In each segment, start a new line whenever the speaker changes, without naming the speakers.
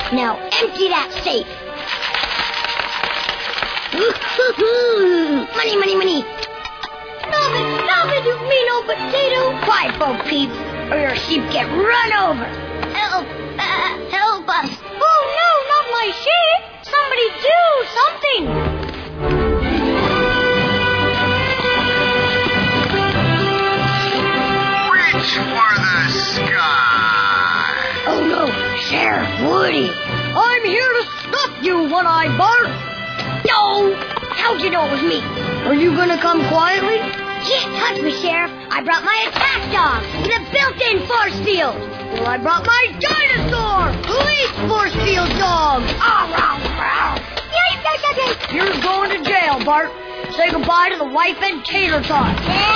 Now empty that safe. Money, money, money. Stop it, you mean old potato. Quiet, Bo Peep, or your sheep get run over. Help, help us. Oh, no, not my sheep. Somebody do something.
Reach for the sky.
Oh, no, Sheriff Woody. I'm here to stop you, One-Eyed Bart. No! How'd you know it was me? Are you gonna come quietly? Can't touch me, Sheriff. I brought my attack dog with a built-in force field. Well, I brought my dinosaur police force field dog. You're going to jail, Bart. Say goodbye to the wife and tater tot.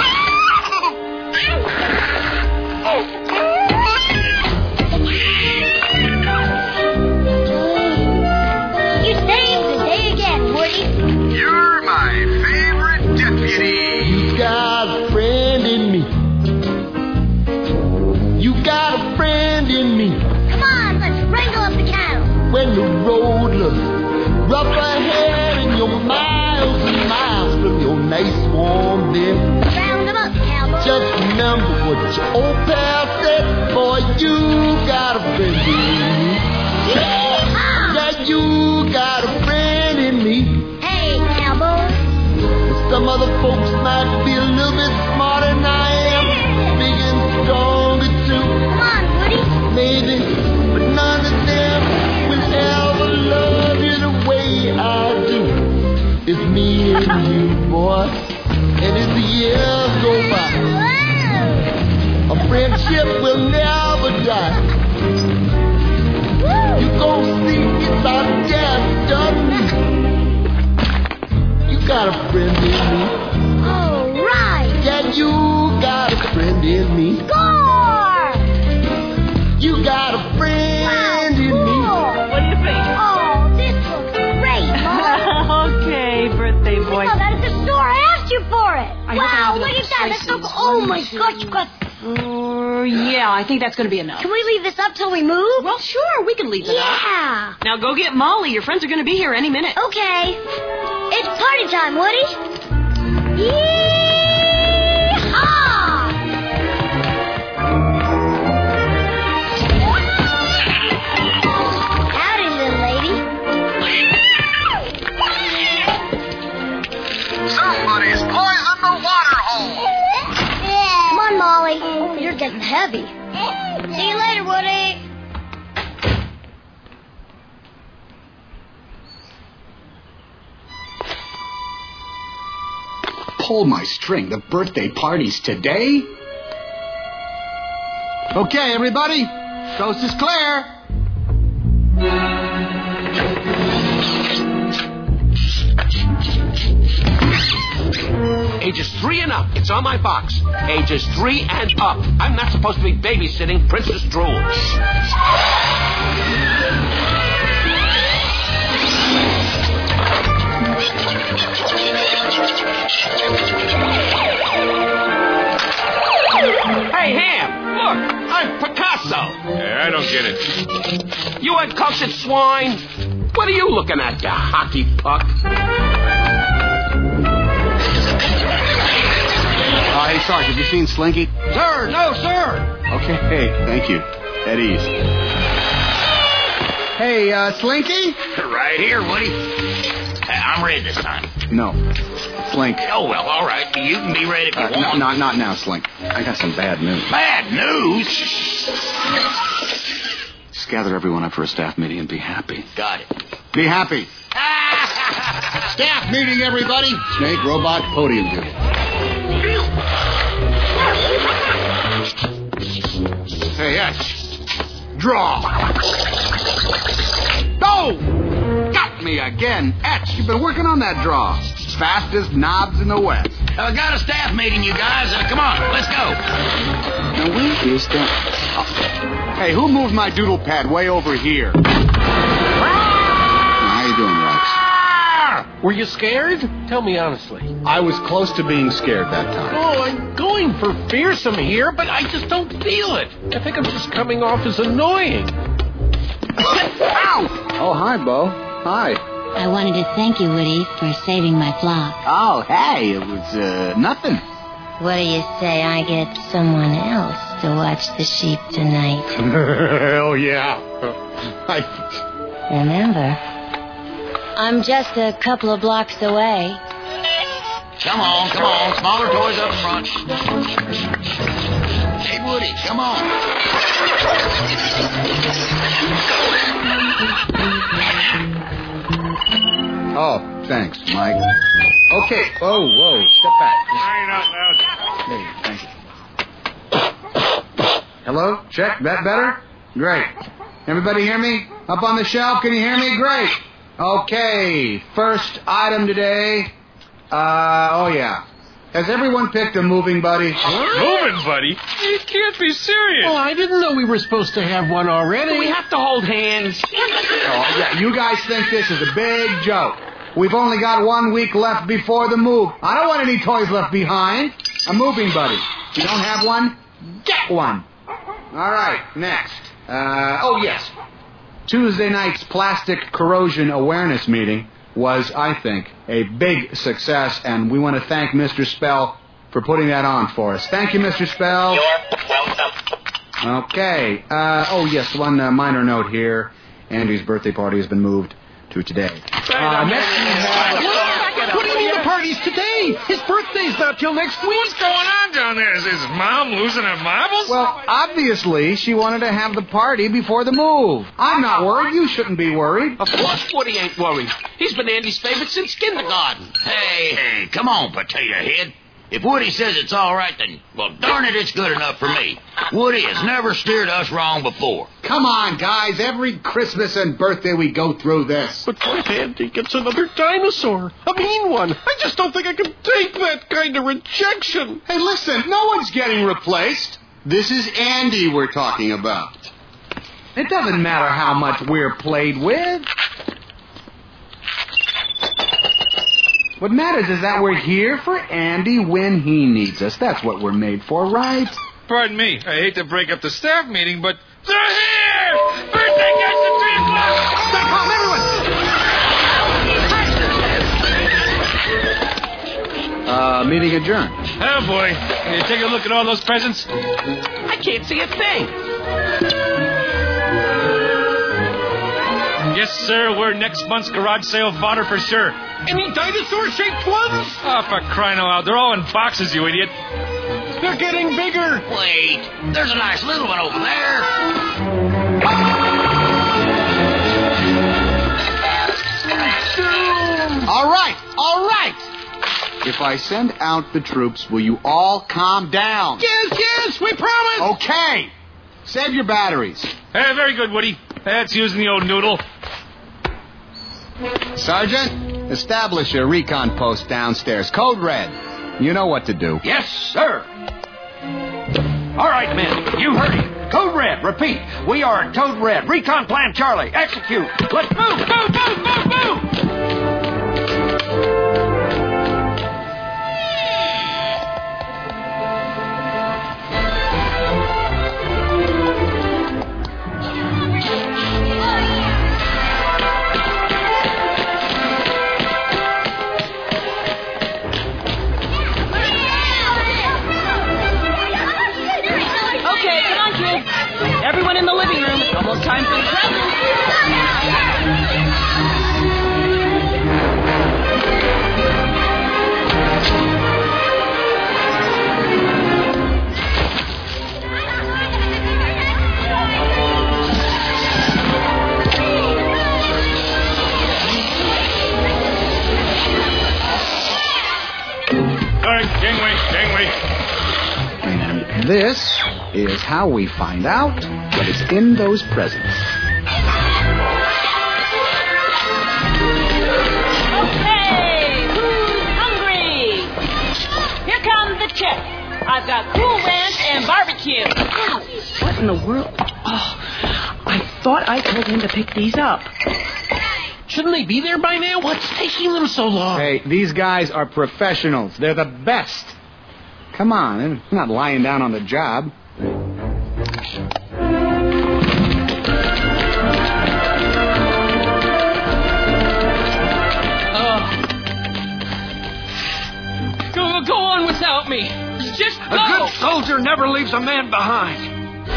You saved the day again, Woody.
You're my favorite deputy.
You got a friend in me. You got a friend in me.
Come on, let's wrangle up the cattle.
When the road looks rough ahead and you're miles and miles from your nice warm bed,
Round them up, cowboy.
just remember what your old pal said. Boy, you got a friend in me.
Yee-haw!
Yeah, you got a friend in me.
Hey, cowboy.
Some other folks might be a little bit smarter than I am, big and stronger too,
Come on, Woody.
maybe, but none of them will ever love you the way I do. It's me and you, boy, and as the years go by,
Whoa.
a friendship will never die. You gon' see it's our destiny. You got a friend in me.
All right.
Yeah, you got a friend in me.
Score!
You got a friend in me.
Cool.
What do you think?
Oh, this looks great, Mom.
Okay, birthday boy.
Oh, that is the store. I asked you for it.
I hope I
Wow,
have
look
enough
at that. That's so
slices.
cool. Oh, my gosh.
Yeah, I think that's going to be enough.
Can we leave this up till we move?
Well, sure, we can leave it up.
Yeah.
Now go get Molly. Your friends are going to be here any minute.
Okay. It's party time, Woody. Yee-haw! Howdy, little lady.
Somebody's poisoned the water hole.
Come on, Molly. You're getting heavy. See you later, Woody.
Pull my string. The birthday party's today? Okay, everybody. Coast is clear.
Ages 3 and up. It's on my box. Ages 3 and up. I'm not supposed to be babysitting Princess Drool. Hey, Ham! Look! I'm Picasso!
I don't get it.
You uncultured swine! What are you looking at, you hockey puck?
Hey, Sarge, have you seen Slinky?
Sir, no, sir!
Okay, thank you. At ease. Hey, Slinky?
Right here, Woody. I'm ready this time.
No. Slink.
Oh, well, all right. You can be ready if you want.
Not now, Slink. I got some bad news.
Bad news?
Just gather everyone up for a staff meeting and be happy.
Got it.
Be happy. Staff meeting, everybody. Snake, robot, podium duty. Hey, Etch. Draw. Go! Got me again. Etch, you've been working on that draw. Fastest knobs in the West.
I got a staff meeting, you guys. Come on, let's go.
Now, where is that? Oh. Hey, who moved my doodle pad way over here? How you doing, Rex?
Were you scared? Tell me honestly.
I was close to being scared that time.
Oh, I'm going for fearsome here, but I just don't feel it. I think I'm just coming off as annoying.
Ow! Hi, Bo. Hi.
I wanted to thank you, Woody, for saving my flock.
Oh, hey, it was, nothing.
What do you say I get someone else to watch the sheep tonight?
Hell yeah.
Remember, I'm just a couple of blocks away.
Come on. Smaller toys up front. Hey, Woody, come on.
Oh, thanks, Mike. Okay. Whoa, step back. Hey, thank you. Hello? Check. That better? Great. Everybody hear me? Up on the shelf, can you hear me? Great. Okay, first item today. Has everyone picked a moving buddy?
Moving buddy? You can't be serious.
Well, I didn't know we were supposed to have one already.
We have to hold hands.
Oh, yeah, you guys think this is a big joke. We've only got 1 week left before the move. I don't want any toys left behind. A moving buddy. If you don't have one, get one. All right, next. Yes. Tuesday night's plastic corrosion awareness meeting was, I think, a big success, and we want to thank Mr. Spell for putting that on for us. Thank you, Mr. Spell.
You're welcome.
Okay. One minor note here. Andy's birthday party has been moved to today.
Next we have... What do you mean the party's today? His birthday's not till next week.
What's going on down there? Is his mom losing her marbles?
Well, obviously, she wanted to have the party before the move. I'm not worried. You shouldn't be worried.
Of course Woody ain't worried. He's been Andy's favorite since kindergarten.
Hey, come on, potato head. If Woody says it's all right, then, well, darn it, it's good enough for me. Woody has never steered us wrong before.
Come on, guys. Every Christmas and birthday we go through this.
But what if Andy gets another dinosaur? A mean one. I just don't think I can take that kind of rejection.
Hey, listen, no one's getting replaced. This is Andy we're talking about. It doesn't matter how much we're played with. What matters is that we're here for Andy when he needs us. That's what we're made for, right?
Pardon me. I hate to break up the staff meeting, but they're here! Birthday guests at 3 o'clock!
Stop, calm, everyone! Meeting adjourned.
Oh, boy. Can you take a look at all those presents?
I can't see a thing.
Yes, sir. We're next month's garage sale fodder for sure.
Any dinosaur-shaped ones?
Oh, for crying out loud. They're all in boxes, you idiot.
They're getting bigger.
Wait, there's a nice little one over there.
All right. If I send out the troops, will you all calm down?
Yes, we promise.
Okay. Save your batteries.
Hey, very good, Woody. That's using the old noodle.
Sergeant, establish a recon post downstairs. Code Red. You know what to do.
Yes, sir. All right, men. You heard him. Code Red. Repeat. We are Code Red. Recon Plan Charlie. Execute. Let's move. Move.
Everyone in the living room. It's almost time for the presents.
All right, gangway.
And this is how we find out what is in those presents.
Okay, who's hungry? Here comes the check. I've got Cool Ranch and barbecue. What in the world? Oh, I thought I told him to pick these up.
Shouldn't they be there by now? What's taking them so long?
Hey, these guys are professionals. They're the best. Come on, they're not lying down on the job.
never leaves a man behind.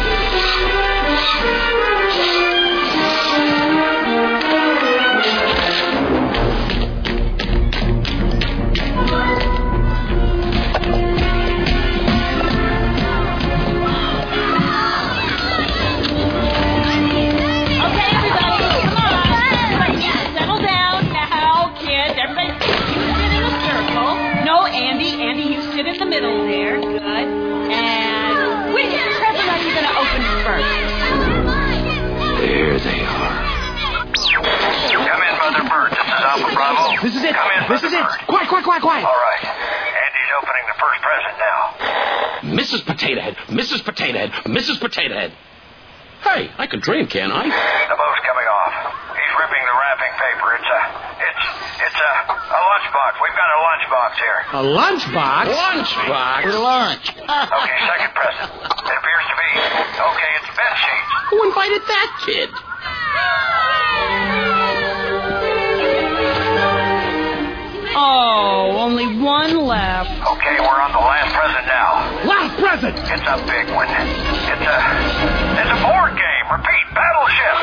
In the middle there. Good. And which present are you going to open first?
There they are.
Come in, Mother Bird. This is Alpha Bravo.
This is it.
Come in,
This is
Mother
it.
Bird.
Quiet.
All right. Andy's opening the first present now.
Mrs. Potato Head. Mrs. Potato Head. Mrs. Potato Head. Hey, I can dream, can't I?
The bow's coming off. He's ripping the wrapping paper. It's a lunchbox. We've got a lunchbox here.
A lunchbox?
Lunchbox?
For lunch.
Okay, second present. It appears to be. Okay, it's bed sheets.
Who invited that kid?
Oh, only one left.
Okay, we're on the last present now.
Last present!
It's a big one. It's a board game. Repeat, Battleship.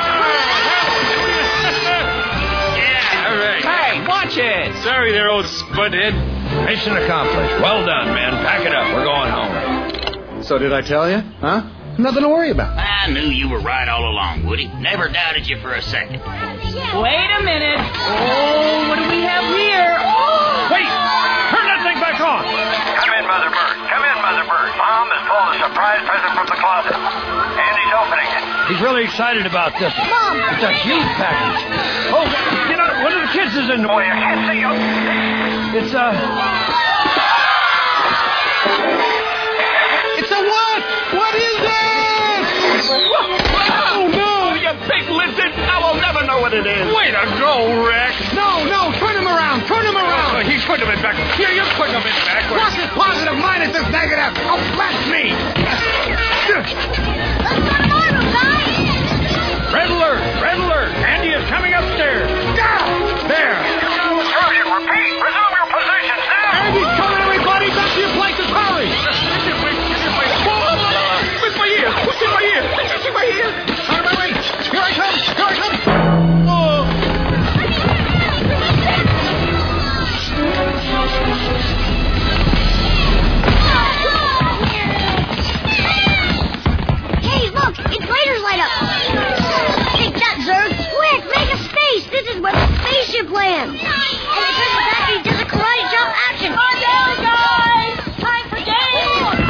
Yeah, all right.
Hey, watch it.
Sorry there, old spudhead. Mission accomplished. Well done, man. Pack it up. We're going home.
So did I tell you? Huh? Nothing to worry about.
I knew you were right all along, Woody. Never doubted you for a second.
Wait a minute. Oh, what do we have here? Oh!
Wait! Turn that thing back on!
Come in, Mother Bird. Come in, Mother Bird. Mom has pulled a surprise present from the closet. Andy's opening it.
He's really excited about this.
Mom!
It's a huge package. Oh, you know, one of the kids is in the
Boy, I can't see you.
It's
It's a what? What is it?
Oh, no, you big lizard. I will never know what it is.
way to go, Rex.
No, turn him around.
Oh, he's putting him in back. Here, you put him in backwards.
Plus is positive, minus is negative. Oh, bless me.
Let's go to Marvel, guys!
Red alert! Red alert! Andy is coming upstairs. There.
Sergeant, repeat. Resume your positions now.
Andy's coming, everybody. Back to your places. Hurry.
What's my ear? What's in my ear? What's in my ear?
Out of my way. Here I come. Here I come. Oh.
Hey, look! Inflators light up! Take that, Zerg! Quick, make a space! This is where the spaceship lands! And it turns back and does a karate chop action!
Come down, guys! Time for games!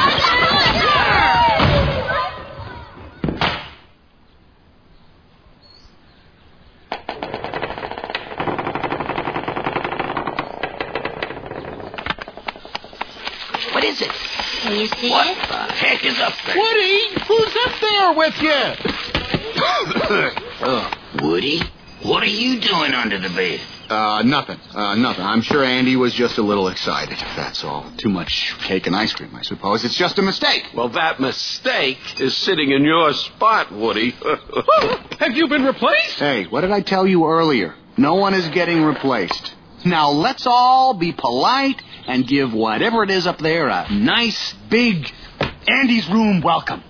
What is it?
Can you see
What
it?
the heck is up there?
Woody, who's up there with you?
Woody, what are you doing under the bed?
Nothing. I'm sure Andy was just a little excited. That's all. Too much cake and ice cream, I suppose. It's just a mistake.
Well, that mistake is sitting in your spot, Woody.
Have you been replaced?
Hey, what did I tell you earlier? No one is getting replaced. Now let's all be polite and give whatever it is up there a nice, big Andy's room welcome.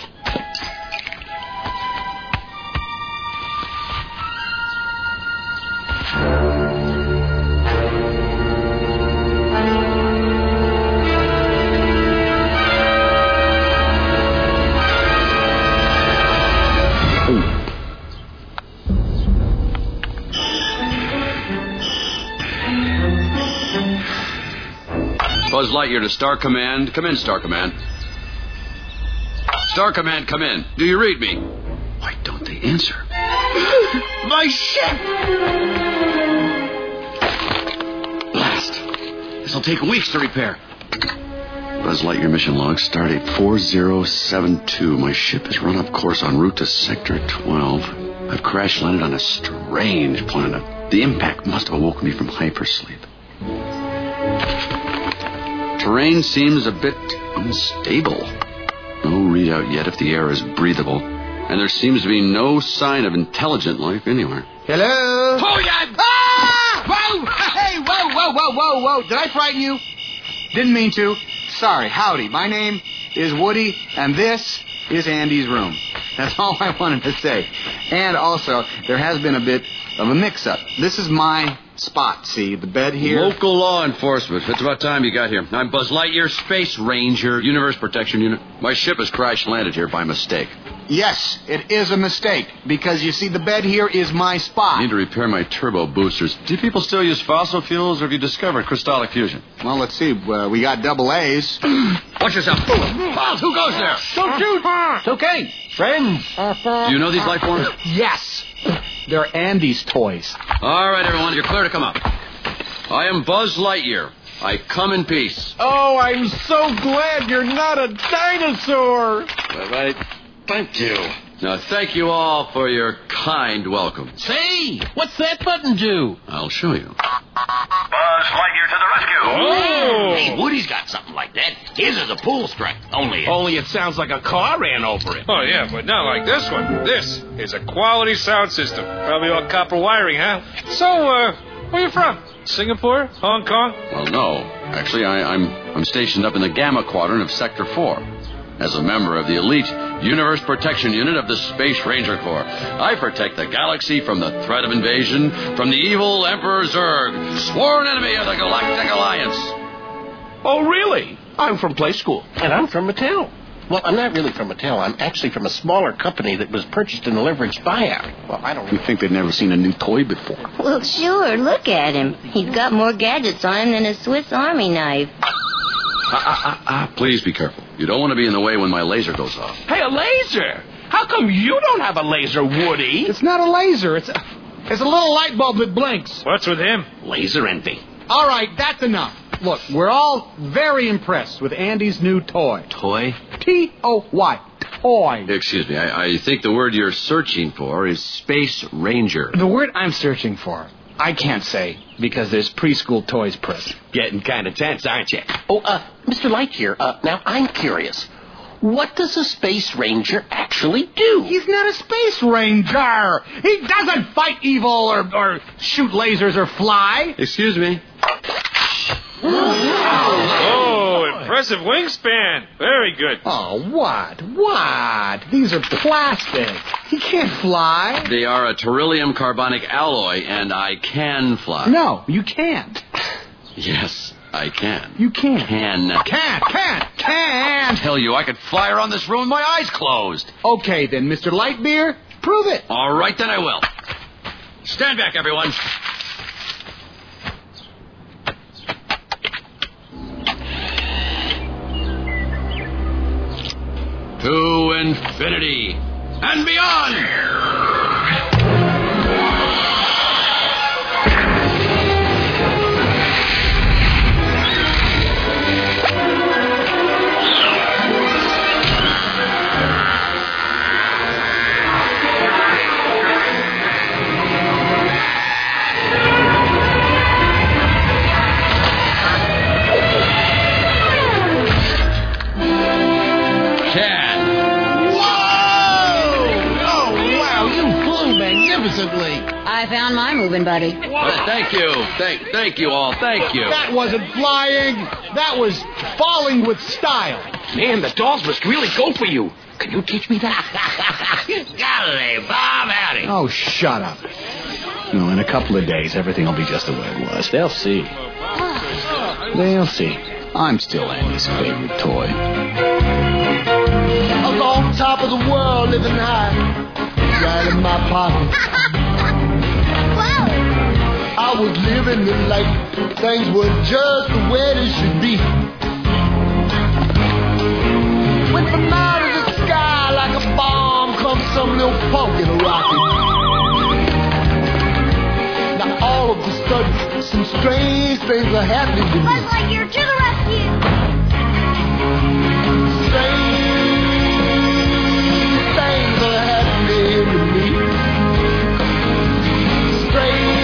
Buzz Lightyear to Star Command. Come in, Star Command. Star Command, come in. Do you read me? Why don't they answer?
My ship!
Blast. This'll take weeks to repair. Buzz Lightyear mission log, stardate 4072. My ship is run off course en route to Sector 12. I've crash landed on a strange planet. The impact must have awoken me from hypersleep. Terrain seems a bit unstable. No readout yet if the air is breathable. And there seems to be no sign of intelligent life anywhere.
Hello?
Oh, yeah!
Ah! Whoa! Hey, whoa! Did I frighten you? Didn't mean to. Sorry. Howdy. My name is Woody, and this is Andy's room. That's all I wanted to say. And also, there has been a bit of a mix-up. This is my spot, see? The bed here.
Local law enforcement. It's about time you got here. I'm Buzz Lightyear, Space Ranger, Universe Protection Unit. My ship has crash-landed here by mistake.
Yes, it is a mistake, because you see, the bed here is my spot.
I need to repair my turbo boosters. Do people still use fossil fuels, or have you discovered crystallic fusion?
Well, let's see. We got double A's.
Watch yourself. Miles, who goes there?
Don't shoot. It's okay. Friends.
Do you know these life forms?
Yes. They're Andy's toys.
All right, everyone, you're clear to come up. I am Buzz Lightyear. I come in peace.
Oh, I'm so glad you're not a dinosaur.
All right. Thank you. Now, thank you all for your kind welcome.
Say, what's that button do?
I'll show you.
Buzz Lightyear to the rescue.
Oh! Hey, Woody's got something like that. His is a pull strike.
Only it sounds like a car ran over it.
Oh, yeah, but not like this one. This is a quality sound system. Probably all copper wiring, huh? So, where you from? Singapore? Hong Kong?
Well, no. Actually, I'm stationed up in the Gamma Quadrant of Sector 4. As a member of the elite Universe Protection Unit of the Space Ranger Corps, I protect the galaxy from the threat of invasion from the evil Emperor Zurg, sworn enemy of the Galactic Alliance.
Oh, really? I'm from Play School. And I'm from Mattel. Well, I'm not really from Mattel. I'm actually from a smaller company that was purchased in a leveraged buyout. Well, I don't
You think they've never seen a new toy before?
Well, sure, look at him. He's got more gadgets on him than a Swiss Army knife.
Please be careful. You don't want to be in the way when my laser goes off.
Hey, a laser? How come you don't have a laser, Woody?
It's not a laser. It's a
little light bulb that blinks.
What's with him?
Laser envy.
All right, that's enough. Look, we're all very impressed with Andy's new toy.
Toy?
T-O-Y. Toy.
Excuse me. I think the word you're searching for is Space Ranger.
The word I'm searching for, I can't say, because there's preschool toys press. Getting kind of tense, aren't you? Oh, Mr. Lightyear, now I'm curious. What does a Space Ranger actually do?
He's not a Space Ranger. He doesn't fight evil or shoot lasers or fly.
Excuse me.
Oh, impressive wingspan. Very good.
Oh, what? These are plastic. He can't fly.
They are a beryllium carbonic alloy, and I can fly.
No, you can't.
Yes, I can.
You can't.
Can.
Can.
Tell you, I could fly around this room with my eyes closed.
Okay, then, Mr. Lightbeer, prove it.
All right, then I will. Stand back, everyone. To infinity and beyond!
I found my moving buddy.
Thank you. Thank you all. Thank you.
That wasn't flying. That was falling with style.
Man, the dolls must really go for you. Can you teach me that?
Golly, Bob, howdy.
Oh, shut up. No, in a couple of days, everything will be just the way it was. They'll see. They'll see. I'm still Andy's favorite toy.
I was on top of the world, living high, right in my pocket. I was living the life. Things were just the way they should be. Went from out of the sky like a bomb comes some little punk in a rocket. Now all of a sudden, some strange things are happening to me.
Buzz Lightyear, to the rescue!
Strange things are happening to me. Strange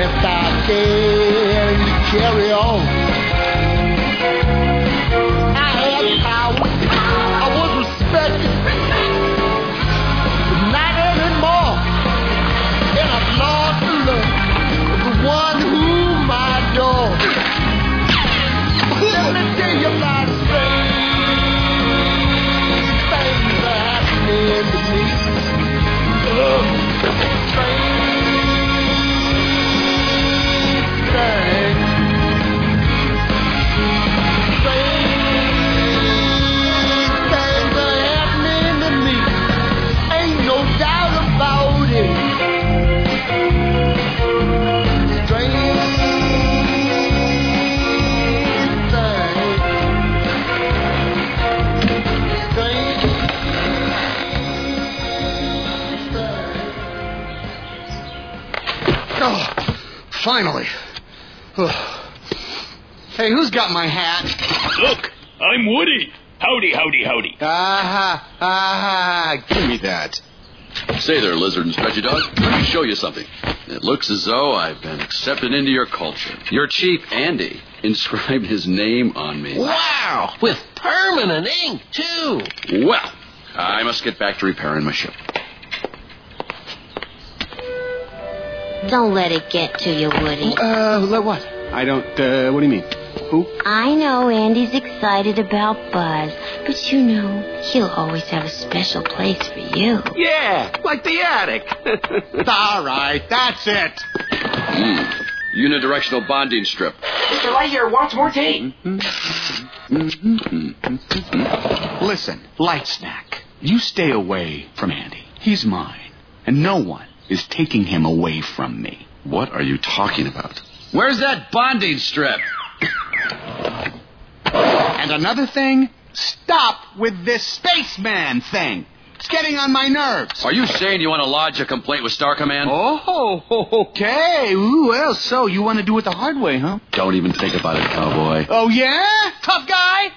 best I can to carry on. I had power, I was respected, but not anymore. And I've lost the love of the one whom I adore. Let me tell you about strange things that are happening to me.
Finally. Hey, who's got my hat?
Look, I'm Woody. Howdy, howdy, howdy.
Give me that. Say there, lizard and stretchy dog. Let me show you something. It looks as though I've been accepted into your culture. Your chief, Andy, inscribed his name on me.
Wow! With permanent ink, too.
Well, I must get back to repairing my ship.
Don't let it get to you, Woody.
Let what? I don't, what do you mean? Who?
I know Andy's excited about Buzz, but you know, he'll always have a special place for you.
Yeah, like the attic.
All right, that's it.
Unidirectional bonding strip.
Mr. Lightyear wants more tea.
Listen, Light Snack, you stay away from Andy. He's mine, and no one is taking him away from me.
What are you talking about?
Where's that bonding strip?
And another thing, stop with this spaceman thing. It's getting on my nerves.
Are you saying you want to lodge a complaint with Star Command?
Oh, okay. Ooh, well, so you want to do it the hard way, huh?
Don't even think about it, cowboy.
Oh, yeah? Tough guy?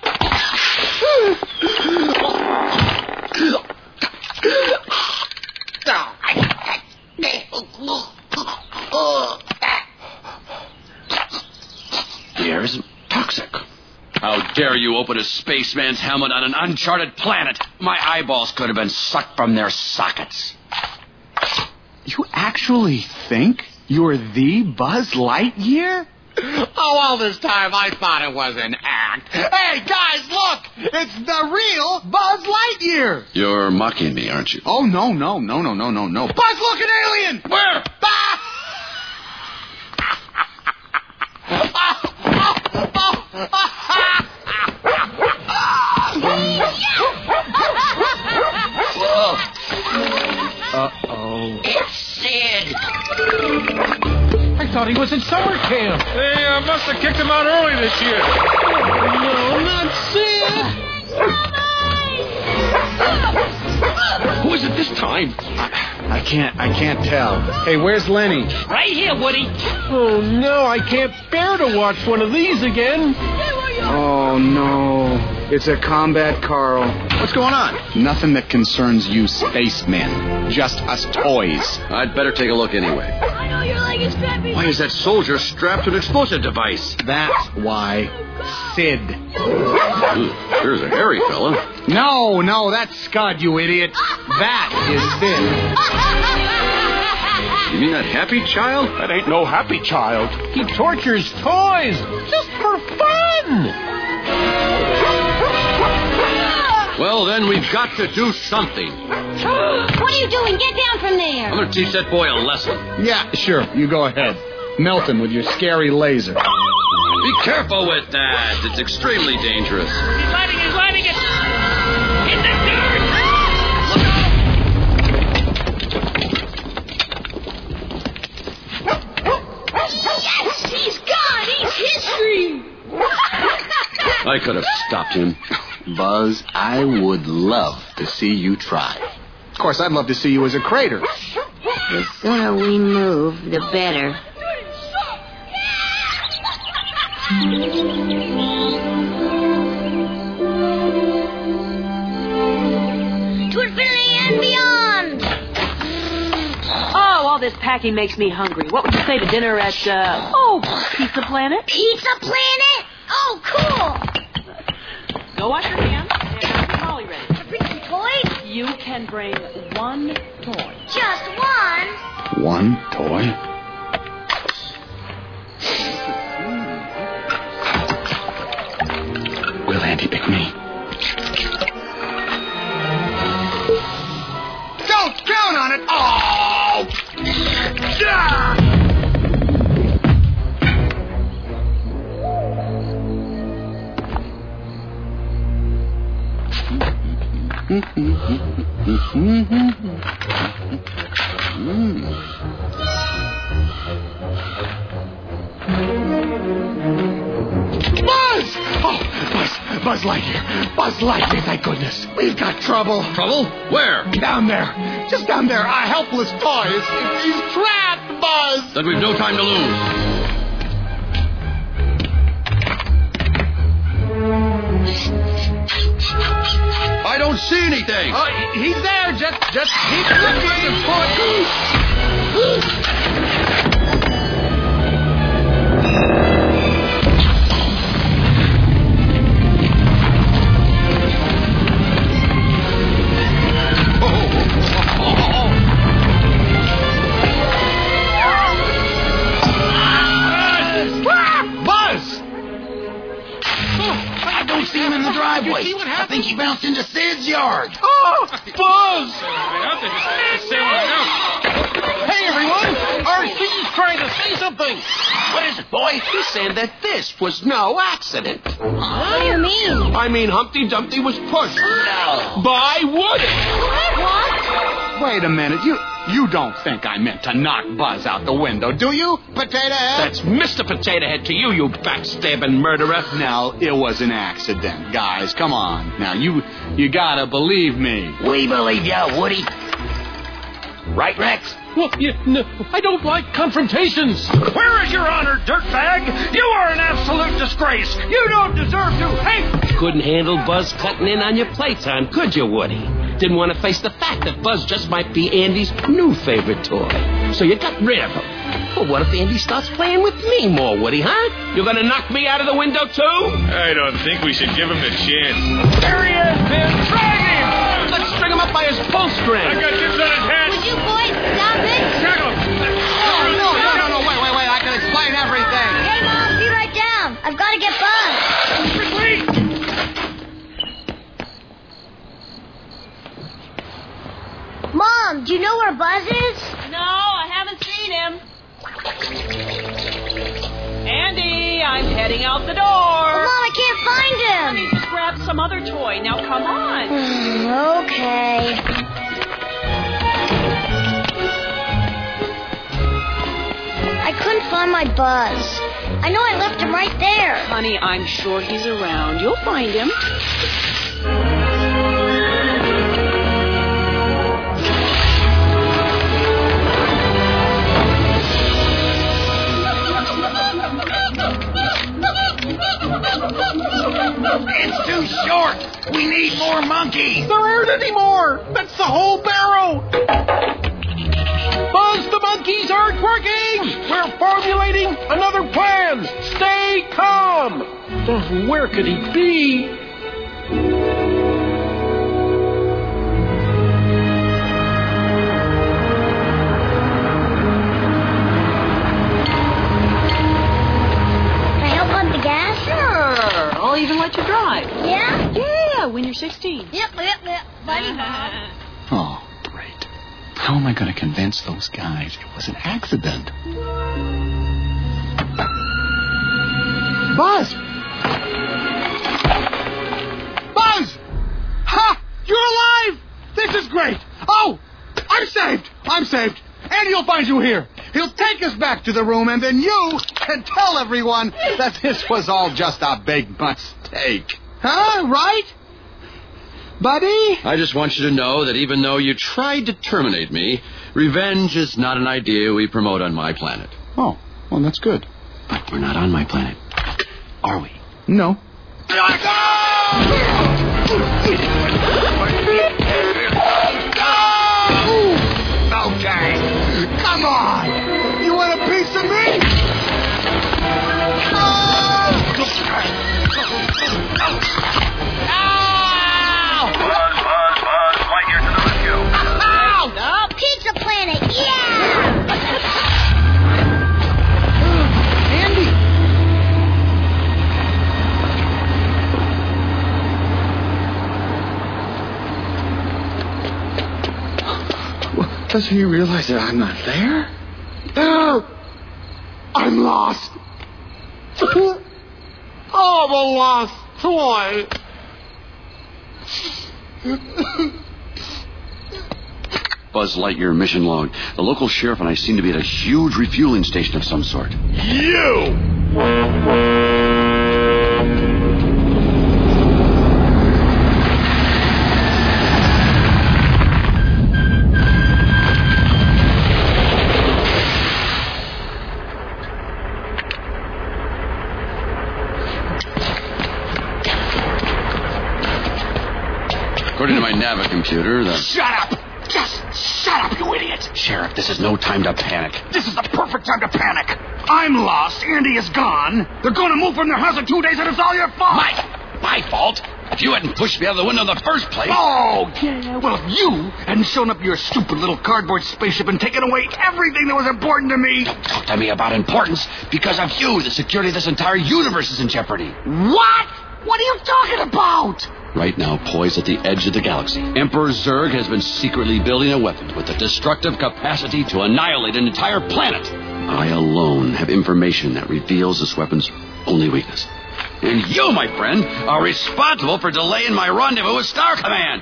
The air isn't toxic. How dare you open a spaceman's helmet on an uncharted planet? My eyeballs could have been sucked from their sockets.
You actually think you're the Buzz Lightyear?
Oh, all this time I thought it was an act.
Hey, guys, look! It's the real Buzz Lightyear!
You're mocking me, aren't you?
Oh, no. Buzz, look, an alien!
Where?
Uh-oh.
It's Sid.
I thought he was in summer camp.
They must have kicked him out early this year.
No, not Sid. Who is it this time?
I can't tell. Hey, where's Lenny?
Right here, Woody.
Oh, no, I can't bear to watch one of these again.
Oh, no. It's a combat Carl.
What's going on?
Nothing that concerns you spacemen. Just us toys.
I'd better take a look anyway.
I know your leg is cramping.
Why is that soldier strapped to an explosive device?
That's why. Sid.
Ooh, there's a hairy fella.
No, that's Scud, you idiot. That is Sid.
You mean that happy child?
That ain't no happy child. He tortures toys just for fun.
Well, then we've got to do something.
What are you doing? Get down from there.
I'm going to teach that boy a lesson.
Yeah, sure. You go ahead. Melt him with your scary laser.
Be careful with that. It's extremely dangerous.
He's lighting it. In the dirt.
Yes, he's gone. He's history.
I could have stopped him.
Buzz, I would love to see you try. Of course, I'd love to see you as a crater.
The sooner we move, the better.
To infinity and beyond.
Oh, all this this packing makes me hungry. What would you say to dinner at, Pizza Planet?
Pizza Planet? Oh, cool.
Go wash your hands and have Molly ready.
Bring some toys?
You can bring one toy.
Just one?
One toy? Will Andy pick me?
Don't count on it! Oh! Yeah! Buzz! Oh, Buzz Lightyear. Buzz Lightyear, thank goodness. We've got trouble.
Trouble? Where?
Down there. Just down there. A helpless toy. He's trapped, Buzz.
Then we've no time to lose. I don't see anything.
Oh, he's there. Just keep looking and point.
Driveway. I think he bounced into Sid's yard.
Oh, Buzz!
Hey, everyone! RC's trying to say something.
What is it, boy?
He's saying that this was no accident.
What do you mean?
I mean, Humpty Dumpty was pushed
No.
by Woody.
What?
Wait a minute. You don't think I meant to knock Buzz out the window, do you, Potato Head?
That's Mr. Potato Head to you, you backstabbing murderer.
Now, it was an accident, guys. Come on. Now, you gotta believe me.
We believe ya, Woody. Right, Rex?
Well, no, I don't like confrontations.
Where is your honor, dirtbag? You are an absolute disgrace. You don't deserve to. Hey!
Couldn't handle Buzz cutting in on your playtime, could you, Woody? Didn't want to face the fact that Buzz just might be Andy's new favorite toy. So you got rid of him. Well, what if Andy starts playing with me more, Woody, huh? You're going to knock me out of the window, too?
I don't think we should give him the chance.
There he is, Ben. Drag him!
Let's string him up by his pull string.
I got dibs on his head.
Would you boys stop it?
Tackle him.
No, wait. I can explain everything.
Hey, Mom, be right down. I've got to get Buzz.
Quickly!
Mom, do you know where Buzz is?
No, I haven't seen him. Andy, I'm heading out the door.
Well, Mom, I can't find
Let
him.
me just grab some other toy. Now, come on.
Okay. I couldn't find my Buzz. I know I left him right there.
Honey, I'm sure he's around. You'll find him.
It's too short. We need more monkeys.
There aren't any more. That's the whole barrel. Buzz, the monkeys aren't working. We're formulating another plan. Stay calm. Where could he be?
I'll even let you drive.
Yeah?
Yeah, when you're 16.
Yep. Buddy, Mom.
Oh, great. How am I going to convince those guys it was an accident?
Buzz! Buzz! Ha! You're alive! This is great! Oh! I'm saved! Andy will find you here. He'll take us back to the room, and then you can tell everyone that this was all just a big mistake. Huh? Right? Buddy?
I just want you to know that even though you tried to terminate me, revenge is not an idea we promote on my planet.
Oh, well, that's good.
But we're not on my planet, are we?
No. Okay. Come on. Does he realize that I'm not there?
There! I'm lost. Oh, I'm a lost toy.
Buzz Lightyear mission log. The local sheriff and I seem to be at a huge refueling station of some sort.
You!
According to my Navicomputer, the...
Shut up! Just shut up, you idiot!
Sheriff, this is no time to panic.
This is the perfect time to panic. I'm lost. Andy is gone. They're going to move from their house in 2 days, and it's all your fault.
My fault? If you hadn't pushed me out of the window in the first place...
Oh, yeah. Well, if you hadn't shown up in your stupid little cardboard spaceship and taken away everything that was important to me...
Don't talk to me about importance. Because of you, the security of this entire universe is in jeopardy.
What? What are you talking about?
Right now, poised at the edge of the galaxy, Emperor Zurg has been secretly building a weapon with the destructive capacity to annihilate an entire planet. I alone have information that reveals this weapon's only weakness. And you, my friend, are responsible for delaying my rendezvous with Star Command.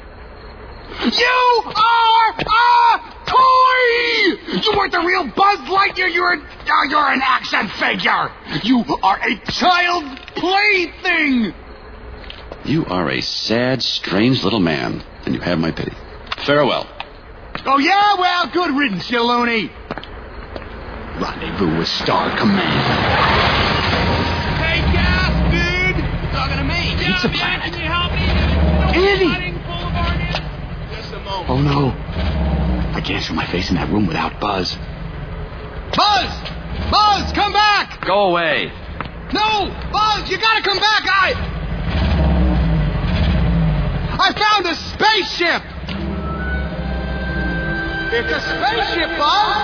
You are a toy! You weren't the real Buzz Lightyear. You're an action figure. You are a child's plaything.
You are a sad, strange little man, and you have my pity. Farewell.
Oh, yeah? Well, good riddance, you loony. Rendezvous with Star Command.
Hey, gas, dude!
Talking to me.
Pizza Planet. Can you help me?
Andy!
Just a moment.
Oh, no. I can't show my face in that room without Buzz. Buzz! Buzz, come back!
Go away.
No! Buzz, you gotta come back! I found a spaceship! It's a spaceship, Buzz!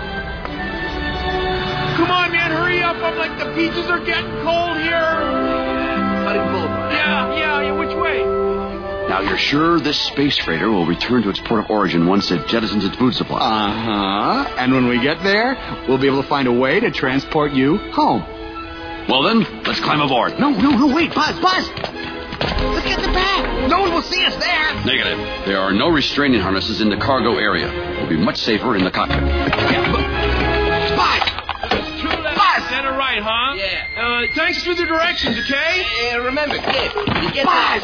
Come on, man, hurry up. I'm like, the beaches are getting cold here.
Cutting Boulevard.
Yeah, which way?
Now, you're sure this space freighter will return to its port of origin once it jettisons its food supply?
Uh-huh. And when we get there, we'll be able to find a way to transport you home.
Well, then, let's climb aboard.
No, wait, Buzz! Look at the back! No one will see us there!
Negative. There are no restraining harnesses in the cargo area. We'll be much safer in the cockpit.
Yeah, Buzz!
Center right, huh?
Yeah.
Thanks for the directions, okay?
Remember, kid, you get
Buzz!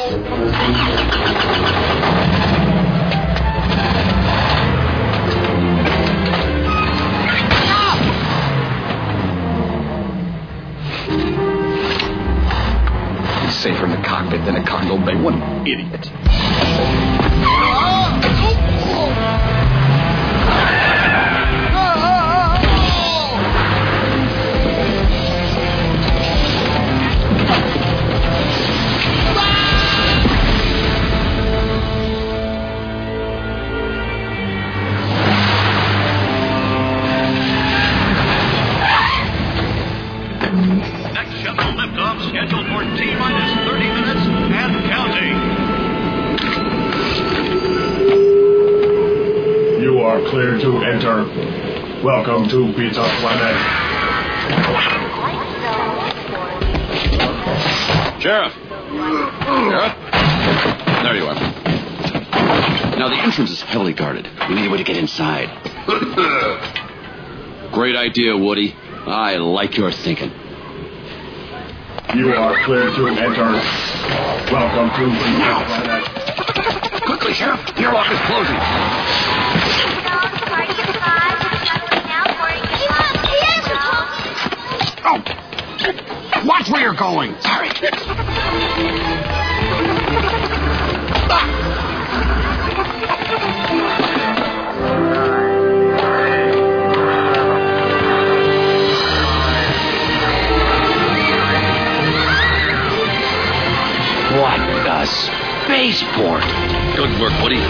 He's safer in the cockpit than a cargo bay. What an idiot.
Next shuttle liftoff scheduled for T-minus 30 minutes and counting.
You are clear to enter. Welcome to Pizza Planet.
Sheriff! There you are. Now, the entrance is heavily guarded. We need a way to get inside. Great idea, Woody. I like your thinking.
You are clear to enter. Welcome to Pizza Planet.
Quickly, Sheriff! The airlock is closing.
Oh! Watch where you're going! Sorry.
What the spaceport? Good work, Woody.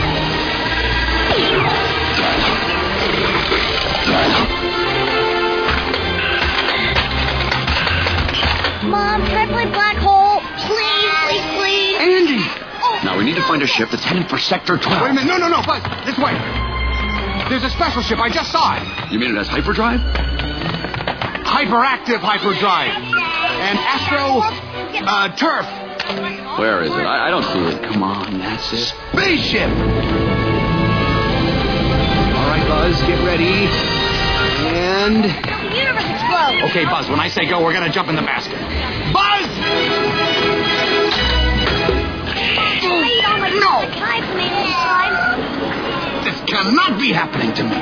Mom, can I play black hole? Please.
Andy!
Now, we need to find a ship that's headed for Sector 12.
Wait a minute. No, Buzz. This way. There's a special ship. I just saw it.
You mean it has hyperdrive?
Hyperactive hyperdrive. And Astro Turf.
Where is it? I don't see it.
Come on, that's it. Spaceship! All right, Buzz, get ready. And...
The universe explodes.
Okay, Buzz, when I say go, we're going to jump in the basket. Buzz! No!
Can I come in this time?
This cannot be happening to me.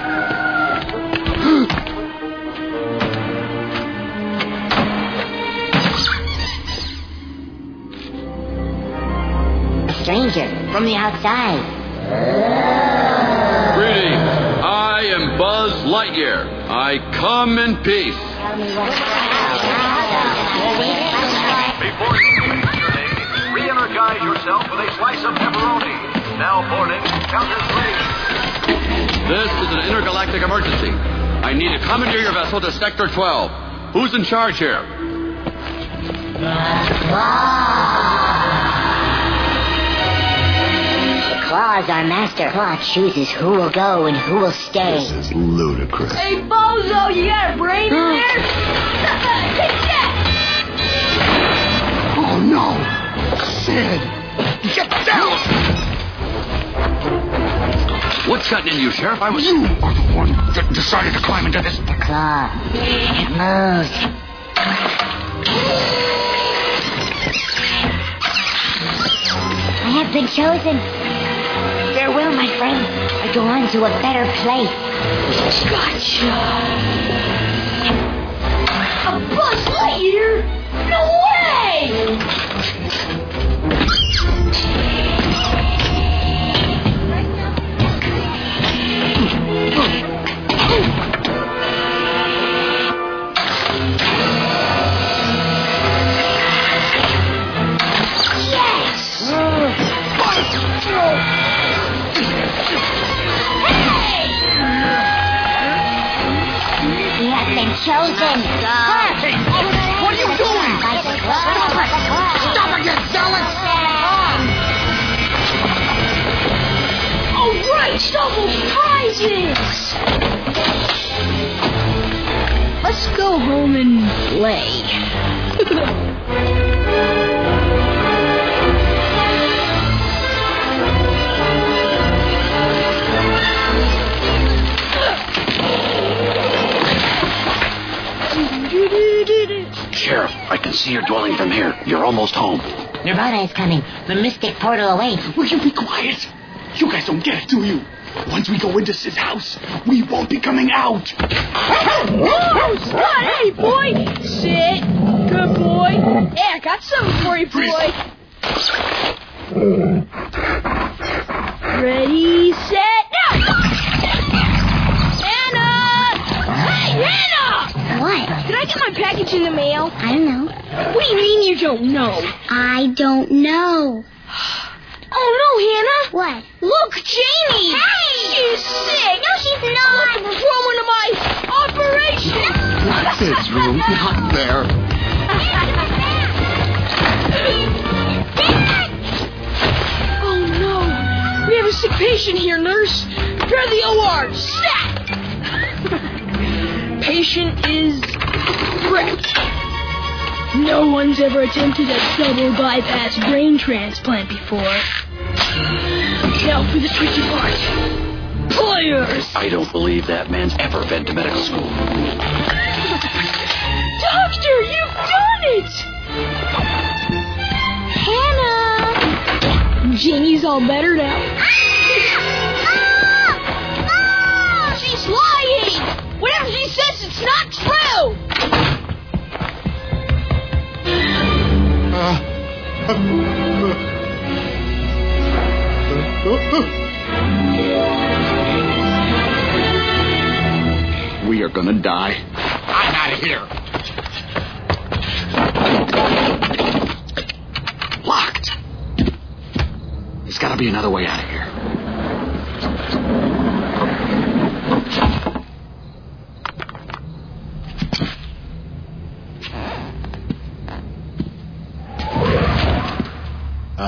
A stranger from the outside.
Greetings. I am Buzz Lightyear. I come in peace.
Before you leave your day, re-energize yourself with a slice of pepperoni. Now boarding, Countess Lee.
This is an intergalactic emergency. I need to commandeer your vessel to Sector 12. Who's in charge here?
Claw's our master. Claw chooses who will go and who will stay.
This is ludicrous.
Hey, Bozo, you got a brain in there? Take that!
Oh, no. Sid, get down!
What's gotten into you, Sheriff?
You are the one that decided to climb into this...
Claw, it moves. I have been chosen. Farewell, my friend. I go on to a better place.
Gotcha! A Buzz Lightyear? No way!
We have been chosen.
Hey, what are you doing? Stop again, Zealot!
Oh, right! Double prizes! Let's go home and play.
Sheriff, I can see your dwelling from here. You're almost home.
Nirvana is coming. The mystic portal awaits.
Will you be quiet? You guys don't get it, do you? Once we go into Sid's house, we won't be coming out.
Whoa, Scott, hey, boy! Sit. Good boy. Hey, I got something for you, boy. Ready, set, now! Hannah! Hey, Hannah!
What?
Did I get my package in the mail?
I don't know.
What do you mean you don't know?
I don't know.
Oh, no, Hannah.
What?
Look, Jamie!
Hey!
She's sick!
No, she's not!
To perform one of my operations!
Sid's room, not there.
Oh, no. We have a sick patient here, nurse. Prepare the OR. Stat! Patient is wrecked. No one's ever attempted a double bypass brain transplant before. Now for the tricky part. Players!
I don't believe that man's ever been to medical school.
Doctor, you've done it! Hannah! Jamie's all better now. She's lying! Whatever she says, it's not true!
We are gonna die. I'm out of here. Locked. There's gotta be another way out of here.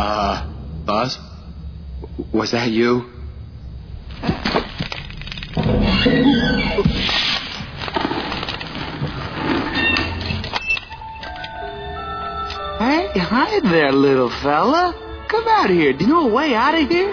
Buzz? Was that you?
Hey, hi there, little fella. Come out here. Do you know a way out of here?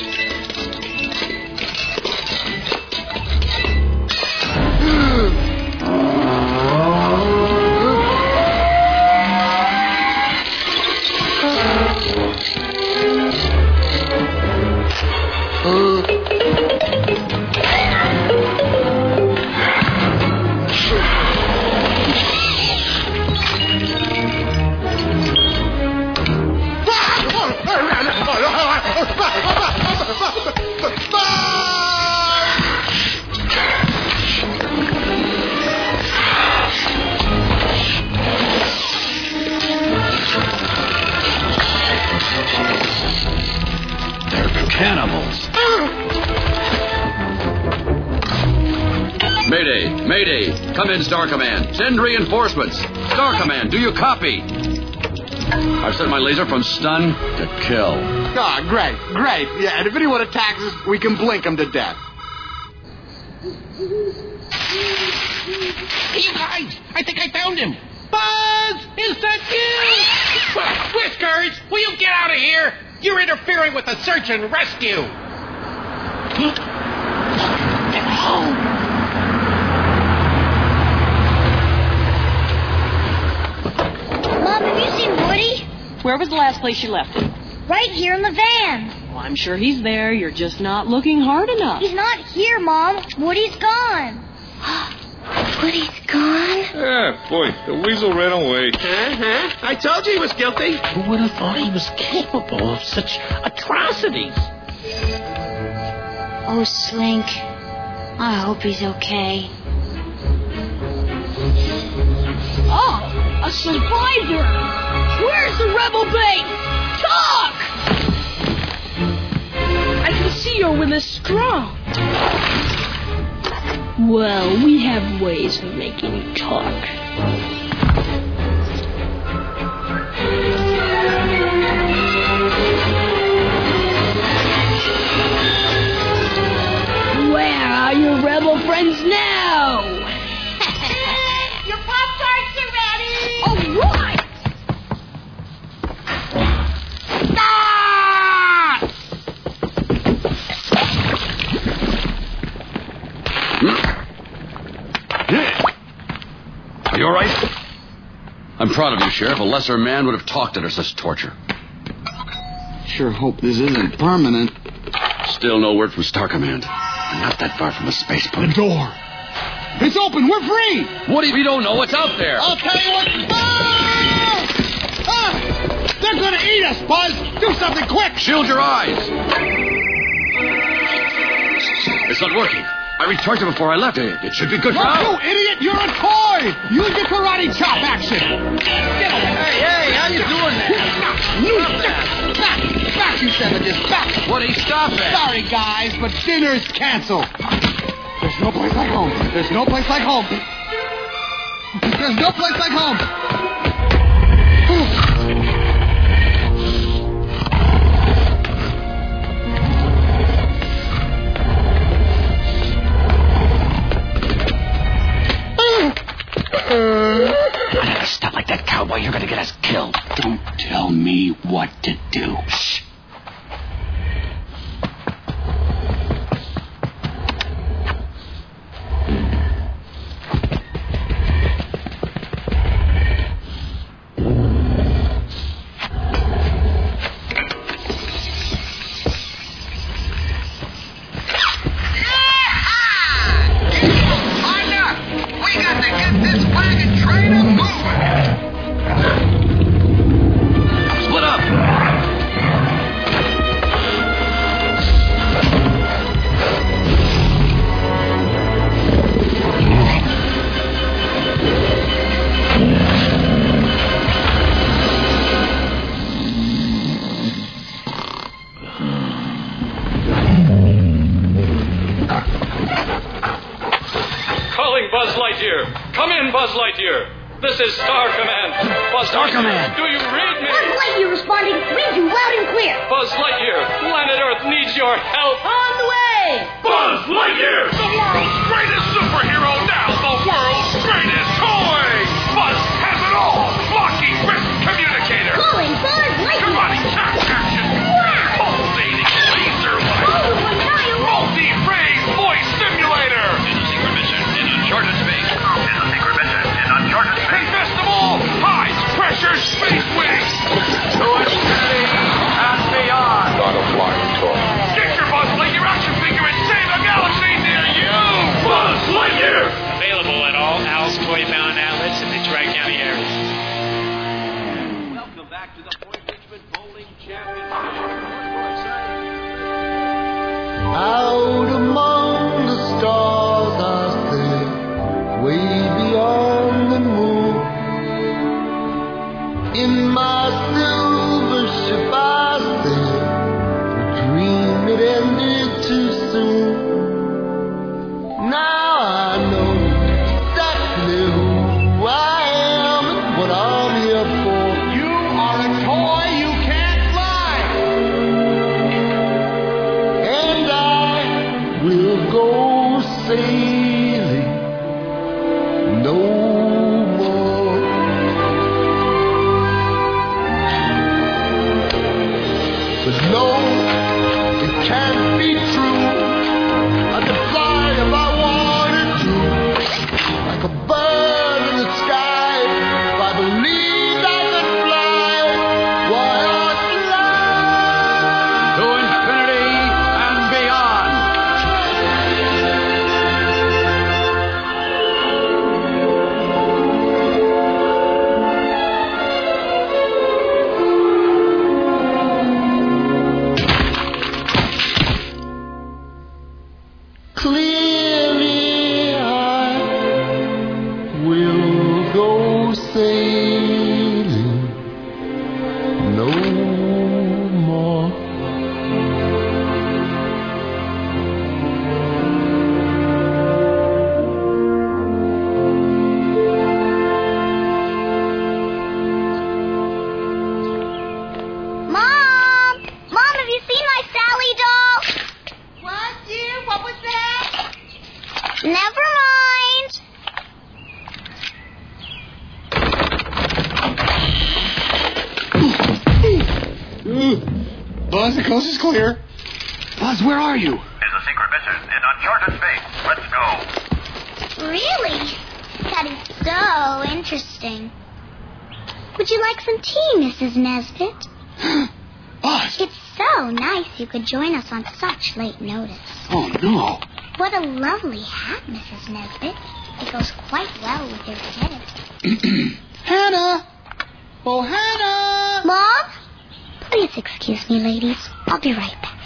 Cannibals. Mayday! Mayday! Come in, Star Command. Send reinforcements. Star Command, do you copy? I've set my laser from stun to kill.
Ah, great. Yeah, and if anyone attacks us, we can blink them to death.
Hey, you guys! I think I found him! Buzz! Is that you? Whiskers! Will you get out of here? You're interfering with the search and rescue! They're home!
Mom, have you seen Woody?
Where was the last place you left him?
Right here in the van.
Well, I'm sure he's there. You're just not looking hard enough.
He's not here, Mom. Woody's gone.
Woody's gone?
Yeah, boy, the weasel ran away.
I told you he was guilty. Who would have thought he was capable of such atrocities?
Oh, Slink. I hope he's okay.
Oh, a survivor! Where's the rebel base? Talk! I can see you're with a straw. Well, we have ways of making you talk. Where are your rebel friends now?
Your Pop-Tarts are ready.
All right!
Are you all right? I'm proud of you, Sheriff. A lesser man would have talked under such torture.
Sure hope this isn't permanent.
Still no word from Star Command. We're not that far from a spaceport.
The door. It's open. We're free.
What if you don't know what's out there?
I'll tell you what. They're going to eat us, Buzz. Do something quick.
Shield your eyes. It's not working. I recharged it before I left. It should be good for now.
You idiot. You're a toy. Use your karate chop action. Get away.
Hey, how you doing there?
Back, you savages. Back.
Woody, stop it.
Sorry, guys, but dinner's canceled. There's no place like home. There's no place like home. There's no place like home.
Stop like that, cowboy. You're gonna get us killed. Don't tell me what to do. Shh.
Buzz Lightyear. Come in, Buzz Lightyear. This is Star Command. Buzz
Star
Lightyear,
Command.
do you read me?
Buzz Lightyear responding. Read you loud and clear.
Buzz Lightyear, planet Earth needs your help.
On the way.
Buzz Lightyear, the world's greatest superhero, now the world's greatest toy. Buzz has it all. Blocking, risk, communicate.
in the Tri-County area.
Welcome back to the Point Richmond Bowling Championship.
Out among the stars I sail, way beyond the moon. In my silver ship I sail, the dream it ended too soon. Now I know exactly who I am and what I'm here for.
You are a toy, you can't fly.
And I will go sailing no more. But no, it can't be true. I could fly if I wanted to, like a bird in the sky. If I believed I could fly, why I'd fly.
To infinity and beyond.
Clearly I will go sailing no more.
Mom! Mom, have you seen my Sally doll? What, dear? What was that? Never mind.
Buzz, the coast is clear. Buzz, where are you?
Is a secret mission in uncharted space. Let's go.
Really? That is so interesting. Would you like some tea, Mrs. Nesbit?
Buzz!
It's so nice you could join us on such late notice.
Oh, no.
What a lovely hat, Mrs. Nesbit. It goes quite well with your head.
Hannah! Oh, Hannah!
Mom? Please excuse me, ladies. I'll be right back.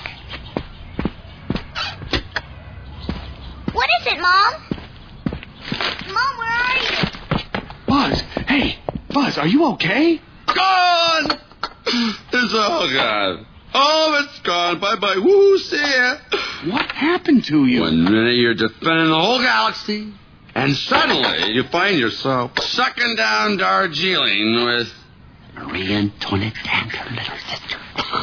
What is it, Mom? Mom, where are you?
Buzz, hey, Buzz, are you okay?
Gone! It's all gone. All of it's gone. Bye-bye. Woo, see ya.
What happened to you?
One minute you're defending the whole galaxy, and suddenly you find yourself sucking down Darjeeling with
Marie Antoinette and her little sister.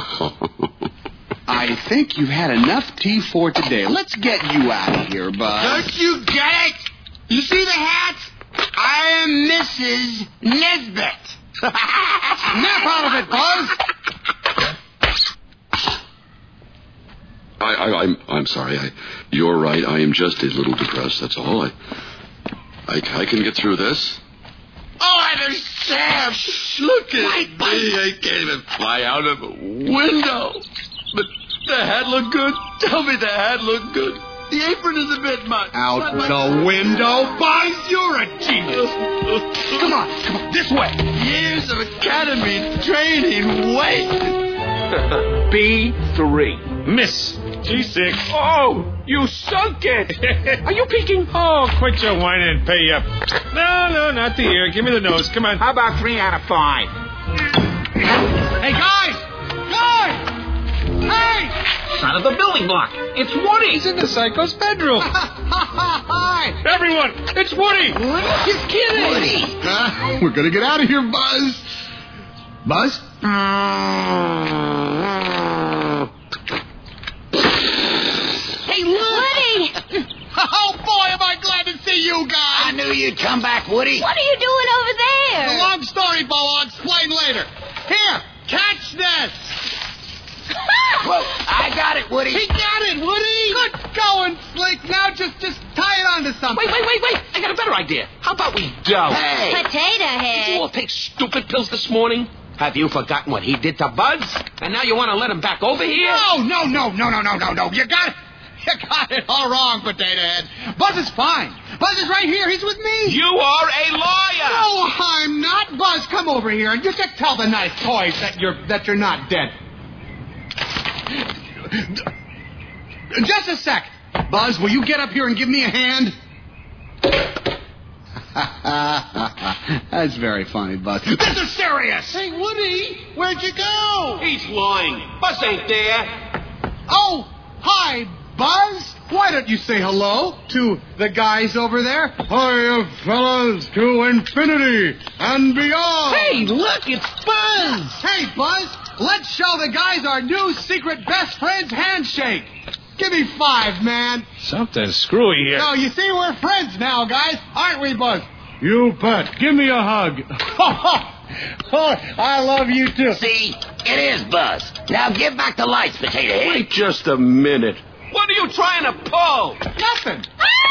I think you've had enough tea for today. Let's get you out of here, Buzz.
Don't you get it? You see the hat? I am Mrs. Nesbit.
Snap out of it, Buzz!
I'm sorry. You're right. I am just a little depressed. That's all. I can get through this.
Oh, I'm Sam.
Look at me. I can't even fly out of a window. But the hat looked good. Tell me the hat looked good. The apron is a bit much.
Out the window? Buzz, you're a genius. Come on, this way.
Years of academy training. Wait.
B3. Miss. G6. Oh, you sunk it. Are you peeking? Oh, quit your whining and pay up. No, not the ear. Give me the nose. Come on.
How about 3 out of 5?
Hey, guys! Hey!
Son of a building block. It's Woody.
He's in the psycho's bedroom.
Hi!
Everyone, it's Woody.
Just kidding!
Woody.
We're gonna get out of here, Buzz. Buzz?
Hey, Woody!
Oh, boy, am I glad to see you guys!
I knew you'd come back, Woody.
What are you doing over
It's a
there?
long story, Bo. I'll explain later. Here, catch this!
Whoa, I got it, Woody.
He got it, Woody! Good going, Slick. Now just tie it onto something.
Wait. I got a better idea. How about we don't?
Hey.
Potato
Did you
head.
all take stupid pills this morning? Have you forgotten what he did to Buzz? And now you want to let him back over here?
No. You
You got it all wrong, Potato Head. Buzz is fine. Buzz is right here. He's with me.
You are a liar.
No, I'm not. Buzz, come over here and just tell the nice toys that you're not dead. Just a sec. Buzz, will you get up here and give me a hand? That's very funny, Buzz. This is serious.
Hey, Woody, where'd you go?
He's lying. Buzz ain't there.
Oh, hi, Buzz. Why don't you say hello to the guys over there? Hiya, fellas, to infinity and beyond.
Hey, look, it's Buzz.
Hey, Buzz, let's show the guys our new secret best friends handshake. Give me 5, man.
Something screwy here.
So, you see, we're friends now, guys. Aren't we, Buzz?
You bet. Give me a hug.
Oh, I love you, too.
See? It is Buzz. Now give back the lights, Potato Head.
Wait just a minute.
What are you trying to pull?
Nothing.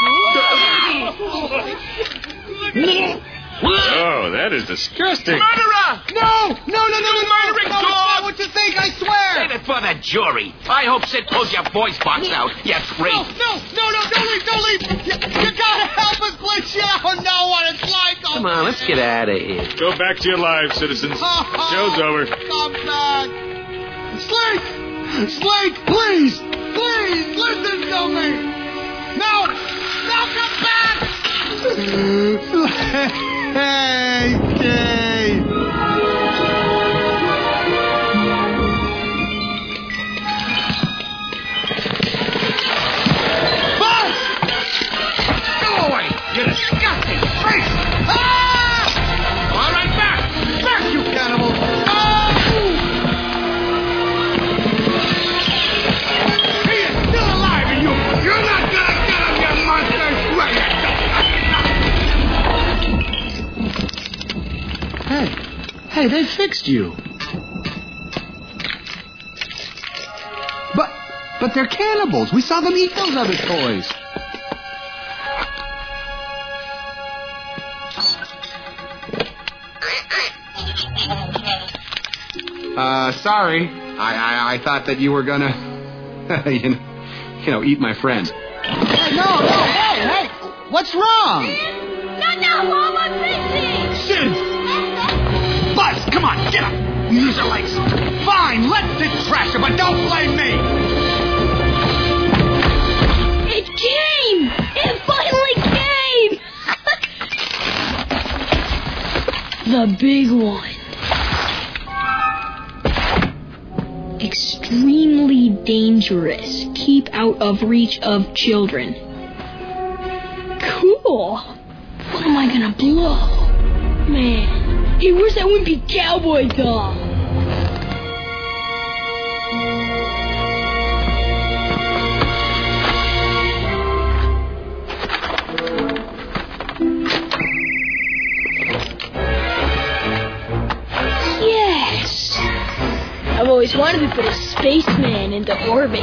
Oh, that is disgusting.
Murderer!
No,
murdering
no,
dog!
it's not what you think, I swear.
Save it for the jury. I hope Sid pulls your voice box out. You freak.
No, don't leave. You gotta help us, please. You don't know what it's like. Oh,
Come on, let's get out of here.
Go back to your lives, citizens. Show's over.
Come back. Slate, please, listen to me. No, come back. Hey, Kate. Buzz! Go away, you disgusting freak! Ah!
All right, back.
Back, you cannibal! Oh! He is still alive, and you're not gonna get him, you monster! Hey, they fixed you. But they're cannibals. We saw them eat those other toys. Sorry. I thought that you were gonna, eat my friends. Hey, no, hey! What's wrong?
No, Mom, I'm fishing!
Sid! Buzz, come on, get up! Use your legs. Fine, let Sid trash it, but don't blame me!
It came! It finally came! The big one. Extremely dangerous. Keep out of reach of children. Cool. What am I gonna blow? Man, hey, where's that wimpy cowboy doll? Yes! I've always wanted to put a spaceman into orbit.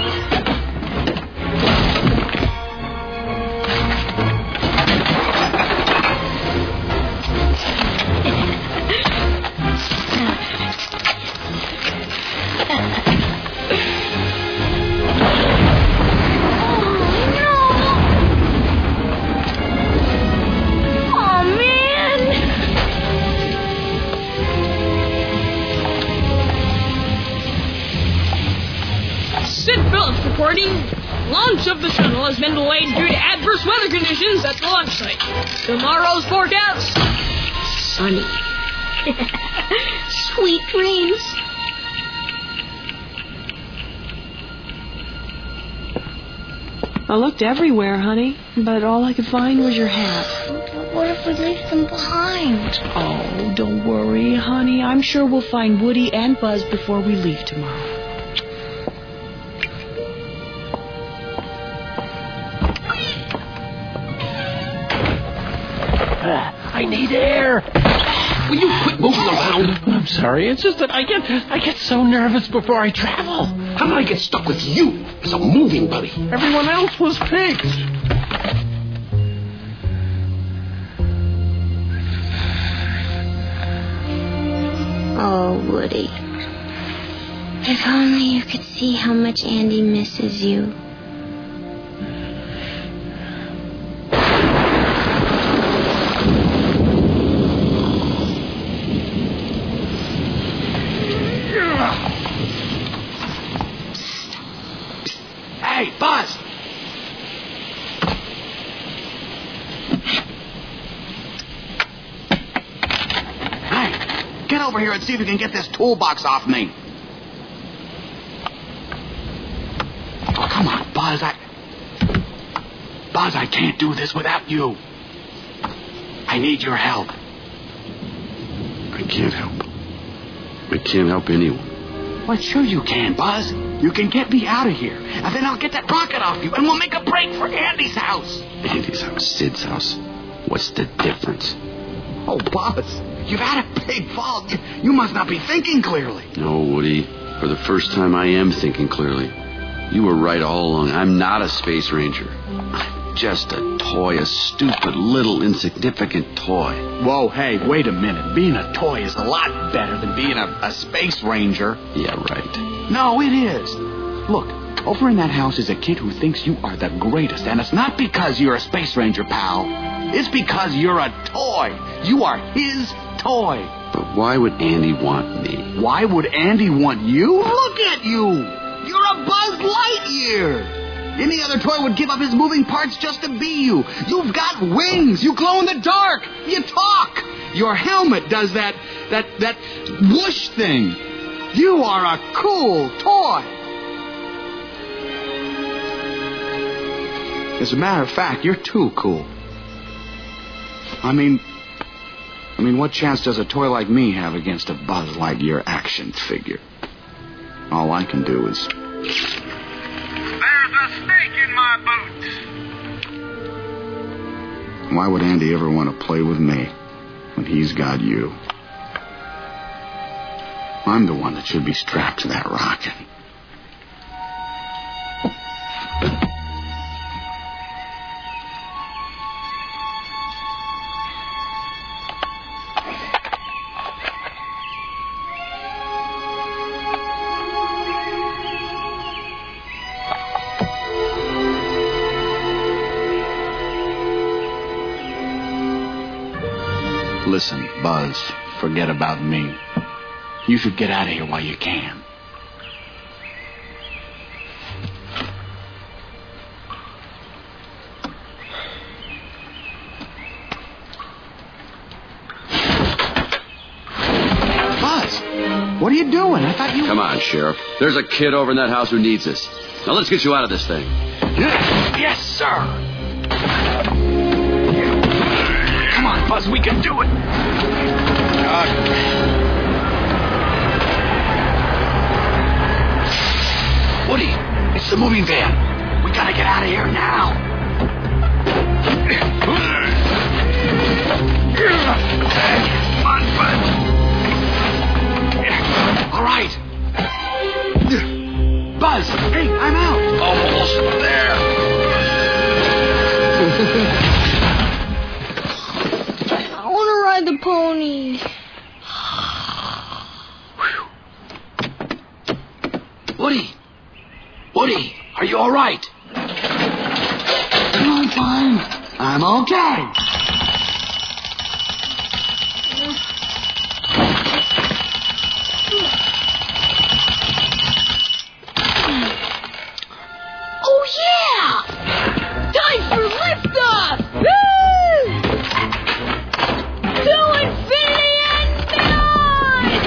Launch of the shuttle has been delayed due to adverse weather conditions at the launch site. Tomorrow's forecast, sunny.
Sweet dreams.
I looked everywhere, honey, but all I could find was your hat.
But what if we leave them behind?
Oh, don't worry, honey. I'm sure we'll find Woody and Buzz before we leave tomorrow.
I need air. Will you quit moving around? I'm sorry. It's just that I get so nervous before I travel. How did I get stuck with you as a moving buddy? Everyone else was pigs.
Oh, Woody. If only you could see how much Andy misses you.
Get over here and see if you can get this toolbox off me. Oh, come on, Buzz. Buzz, I can't do this without you. I need your help.
I can't help. I can't help anyone.
Well, sure you can, Buzz. You can get me out of here, and then I'll get that rocket off you, and we'll make a break for Andy's house.
Andy's house, Sid's house. What's the difference?
Oh, Buzz, you've had a big fall. You must not be thinking clearly.
No, Woody. For the first time, I am thinking clearly. You were right all along. I'm not a space ranger. I'm just a toy, a stupid, little, insignificant toy.
Whoa, hey, wait a minute. Being a toy is a lot better than being a space ranger.
Yeah, right.
No, it is. Look, over in that house is a kid who thinks you are the greatest, and it's not because you're a space ranger, pal. It's because you're a toy. You are his toy.
But why would Andy want me?
Why would Andy want you? Look at you. You're a Buzz Lightyear. Any other toy would give up his moving parts just to be you. You've got wings. You glow in the dark. You talk. Your helmet does that whoosh thing. You are a cool toy. As a matter of fact, you're too cool. I mean, what chance does a toy like me have against a Buzz Lightyear action figure? All I can do is...
There's a snake in my boot.
Why would Andy ever want to play with me when he's got you? I'm the one that should be strapped to that rocket. Listen, Buzz, forget about me. You should get out of here while you can. Buzz, what are you doing? I thought you...
Come on, Sheriff. There's a kid over in that house who needs us. Now let's get you out of this thing.
Yes, sir. Come on, Buzz, we can do it. Woody, it's the moving van. We gotta get out of here now. Come on, Buzz. All right. Buzz, hey, I'm out.
Almost there.
I want to ride the pony.
Woody, are you all right? I'm fine. I'm okay.
Oh, yeah! Time for liftoff! Woo! To infinity and beyond!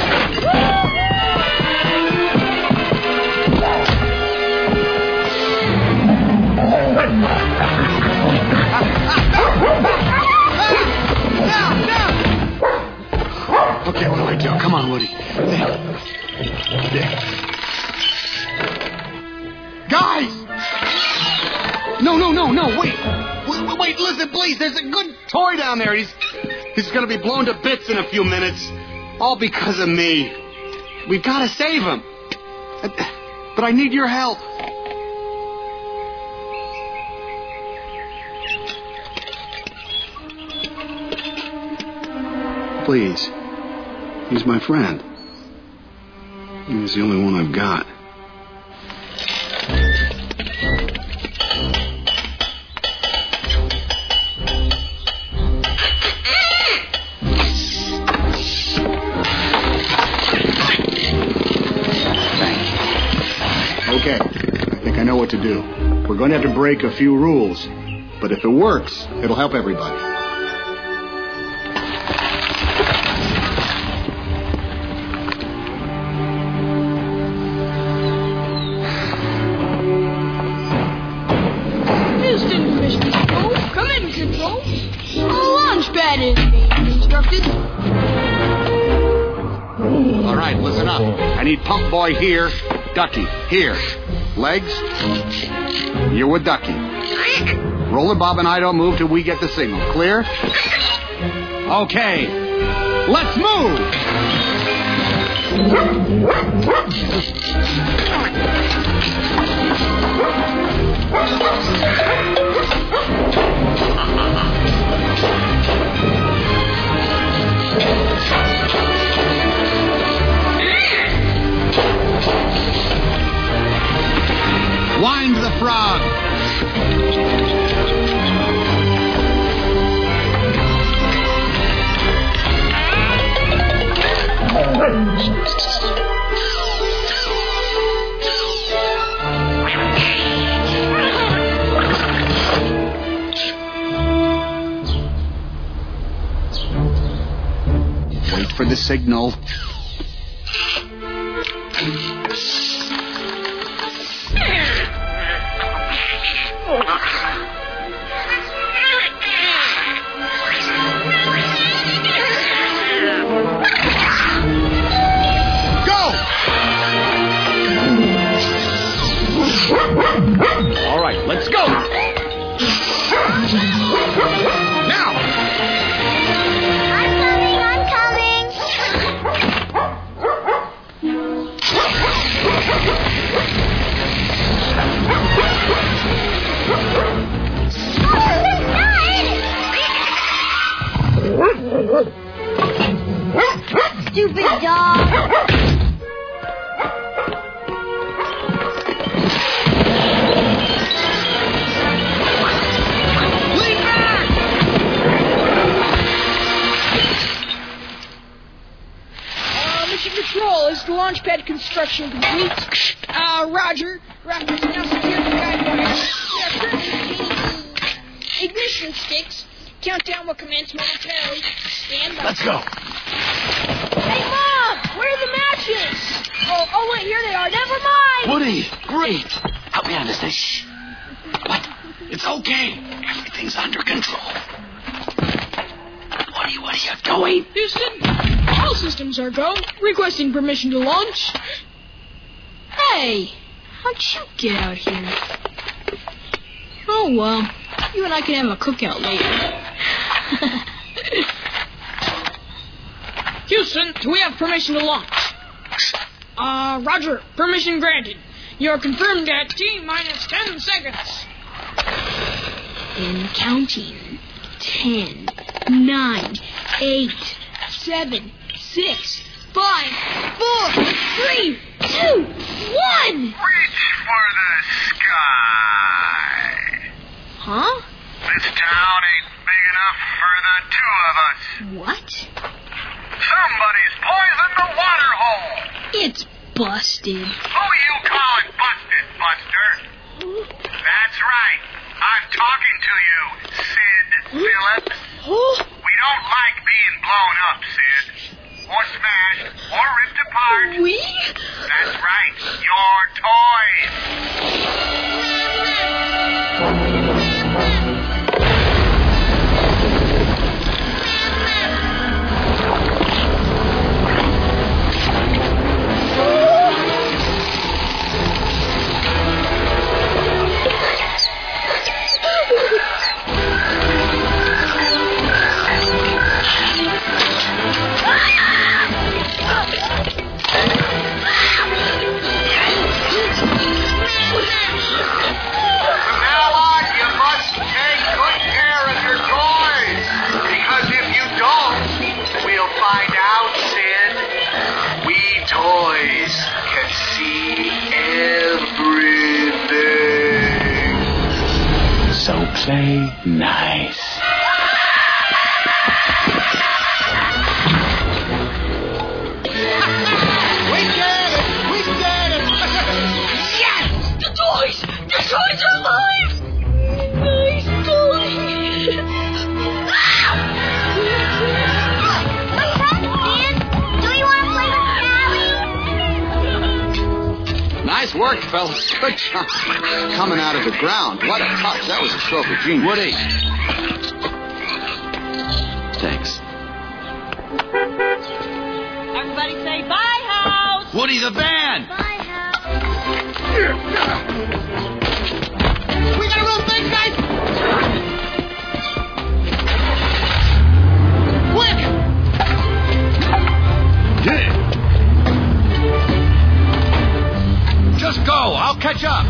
Okay, what do I do? Come on, Woody. There. Guys! No, wait, listen, please. There's a good toy down there. He's gonna be blown to bits in a few minutes. All because of me. We've gotta save him. But I need your help. Please. He's my friend. He's the only one I've got. Okay, I think I know what to do. We're going to have to break a few rules, but if it works, it'll help everybody.
up. I need Pump Boy here, Ducky here. Legs, you're with Ducky. Roller Bob and I don't move till we get the signal. Clear? Okay, let's move! Wind the frog. Wait for the signal. All right, let's go. Now.
I'm coming. Stupid dog.
Control, is the launch pad construction complete? Roger. Raptors now secure the guide wires. Ignition sticks. Countdown will commence momentarily. Stand by.
Let's go.
Hey, Mom! Where are the matches? Oh, wait, here they are. Never mind!
Woody, great. Help me on this thing. Shh. What? It's okay. Everything's under control. What are you doing?
Houston, all systems are go. Requesting permission to launch. Hey, how'd you get out here? Oh, well, you and I can have a cookout later. Houston, do we have permission to launch? Roger, permission granted. You're confirmed at T-minus 10 seconds. And counting. 10, 9, 8, 7, 6, 5, 4, 3, 2, 1!
Reach for the sky.
Huh?
This town ain't big enough for the two of us.
What?
Somebody's poisoned the water hole.
It's busted.
Who you calling busted, Buster? That's right. I'm talking to you, Sid Phillips. We don't like being blown up, Sid. Or smashed, or ripped apart.
We?
That's right. Your toys.
So play nice.
We did it!
Yes! The toys! The toys are alive! Nice toys!
Nice work, fellas. Good job. Coming out of the ground. What a touch. That was a stroke of genius.
Woody. Thanks.
Everybody say bye, house.
Woody the band.
Bye, Hal.
We gotta run things, guys! Quick!
Just go. I'll catch up.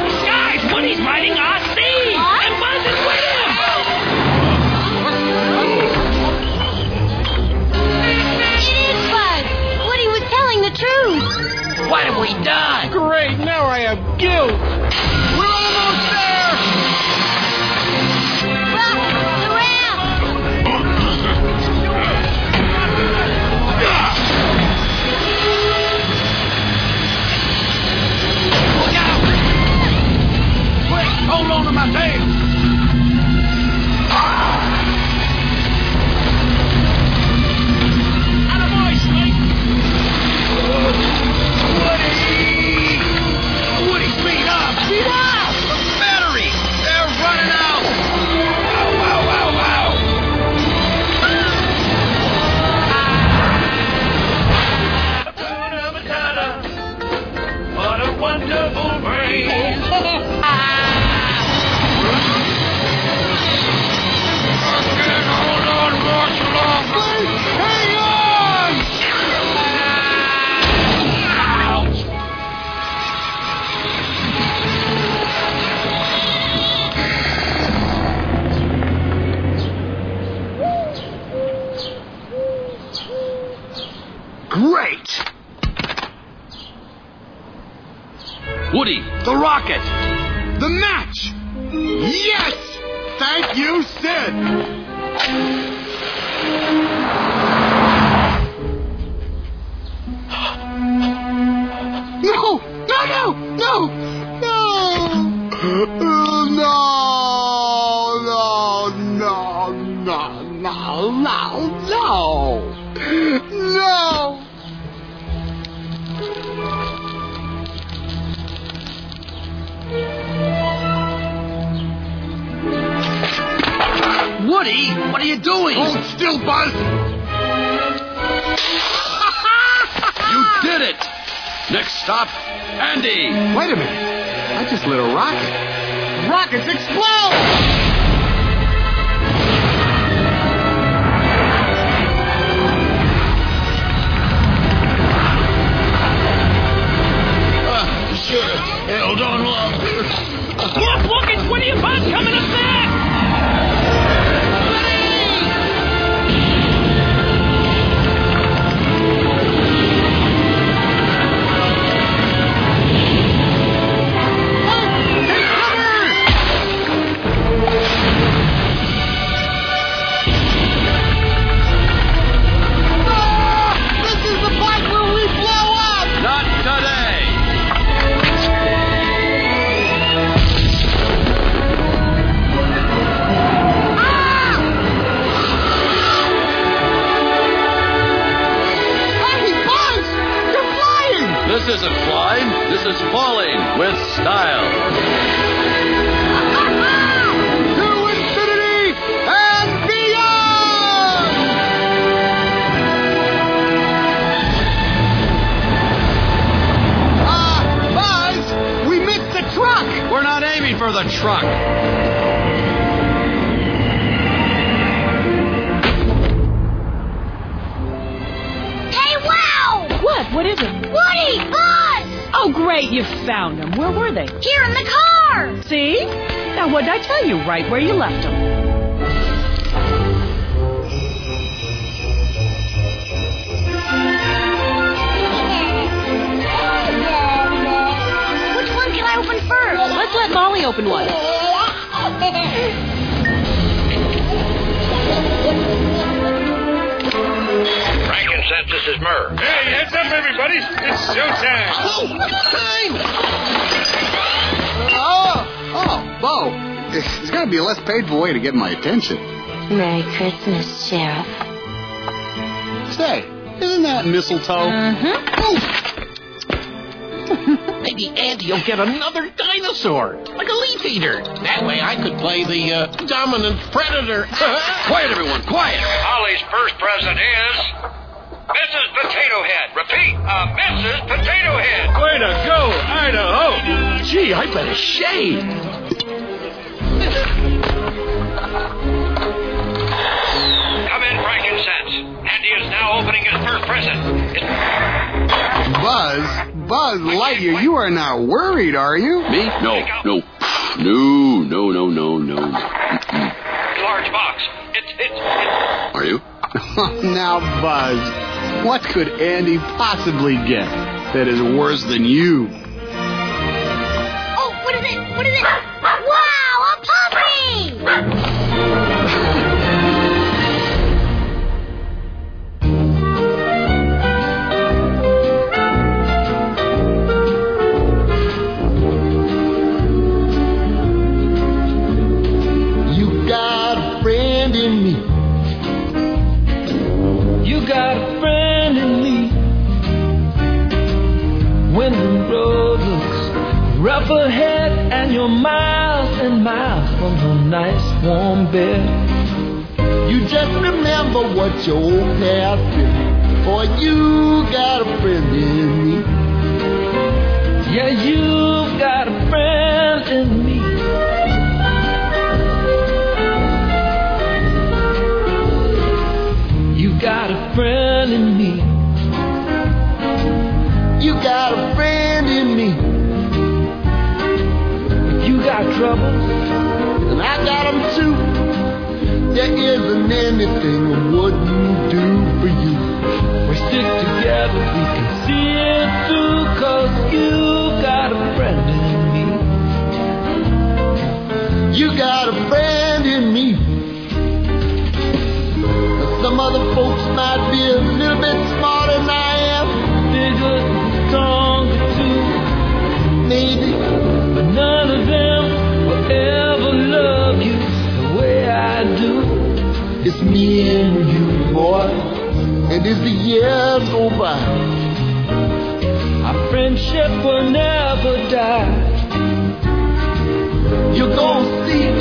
Guys, Woody's riding Ozzy! And Buzz is with him!
The rocket!
The match! Yes! Thank you, Sid! No! No, no! No! No! No! No! No! No! No! No! No!
Woody, what are you doing?
Hold still, Buzz!
You did it! Next stop, Andy!
Wait a minute. I just lit a rocket. Rockets explode!
Should have held on longer.
Look, it's Woody and Buzz coming up next!
This isn't flying, this is falling with style.
To infinity and beyond! Buzz, we missed the truck!
We're not aiming for the truck.
What is it?
Woody! Buzz!
Oh, great, you found them. Where were they?
Here in the car!
See? Now, what did I tell you? Right where you left them.
Which one can I open first?
Let's let Molly open one.
Frankincense, this is Murr.
Hey, heads up, everybody. It's showtime.
Oh, Bo. There's got to be a less painful way to get my attention.
Merry Christmas, Sheriff.
Say, isn't that mistletoe?
Maybe Andy will get another dinosaur, like a leaf eater. That way I could play the dominant predator.
Quiet, everyone, quiet.
Holly's first present is Mrs. Potato Head. Repeat, Mrs. Potato Head.
Way to go, Idaho.
Gee, I better shave.
Come in, Frankincense. Andy is now opening his first present.
Buzz Lightyear, you are not worried, are you?
Me? No.
Large box. It's.
Are you?
Now, Buzz, what could Andy possibly get that is worse than you?
Oh, what is it? What is it? Wow, a puppy!
You got a friend in me. When the road looks rough ahead and you're miles and miles from a nice warm bed,
you just remember what your old past been. For you got a friend in me.
yeah, you've got a friend in me. You got a friend in me.
You got a friend in me.
You got troubles,
and I got them too. There isn't anything I wouldn't do for you.
We stick together, we can see it through, 'cause you got a friend in me.
got a friend in me. Some other folks might be a little bit smarter than I am.
Bigger, stronger too.
Maybe.
But none of them will ever love you the way I do.
It's me and you, boy. And as the years go by,
our friendship will never die.
You're gonna see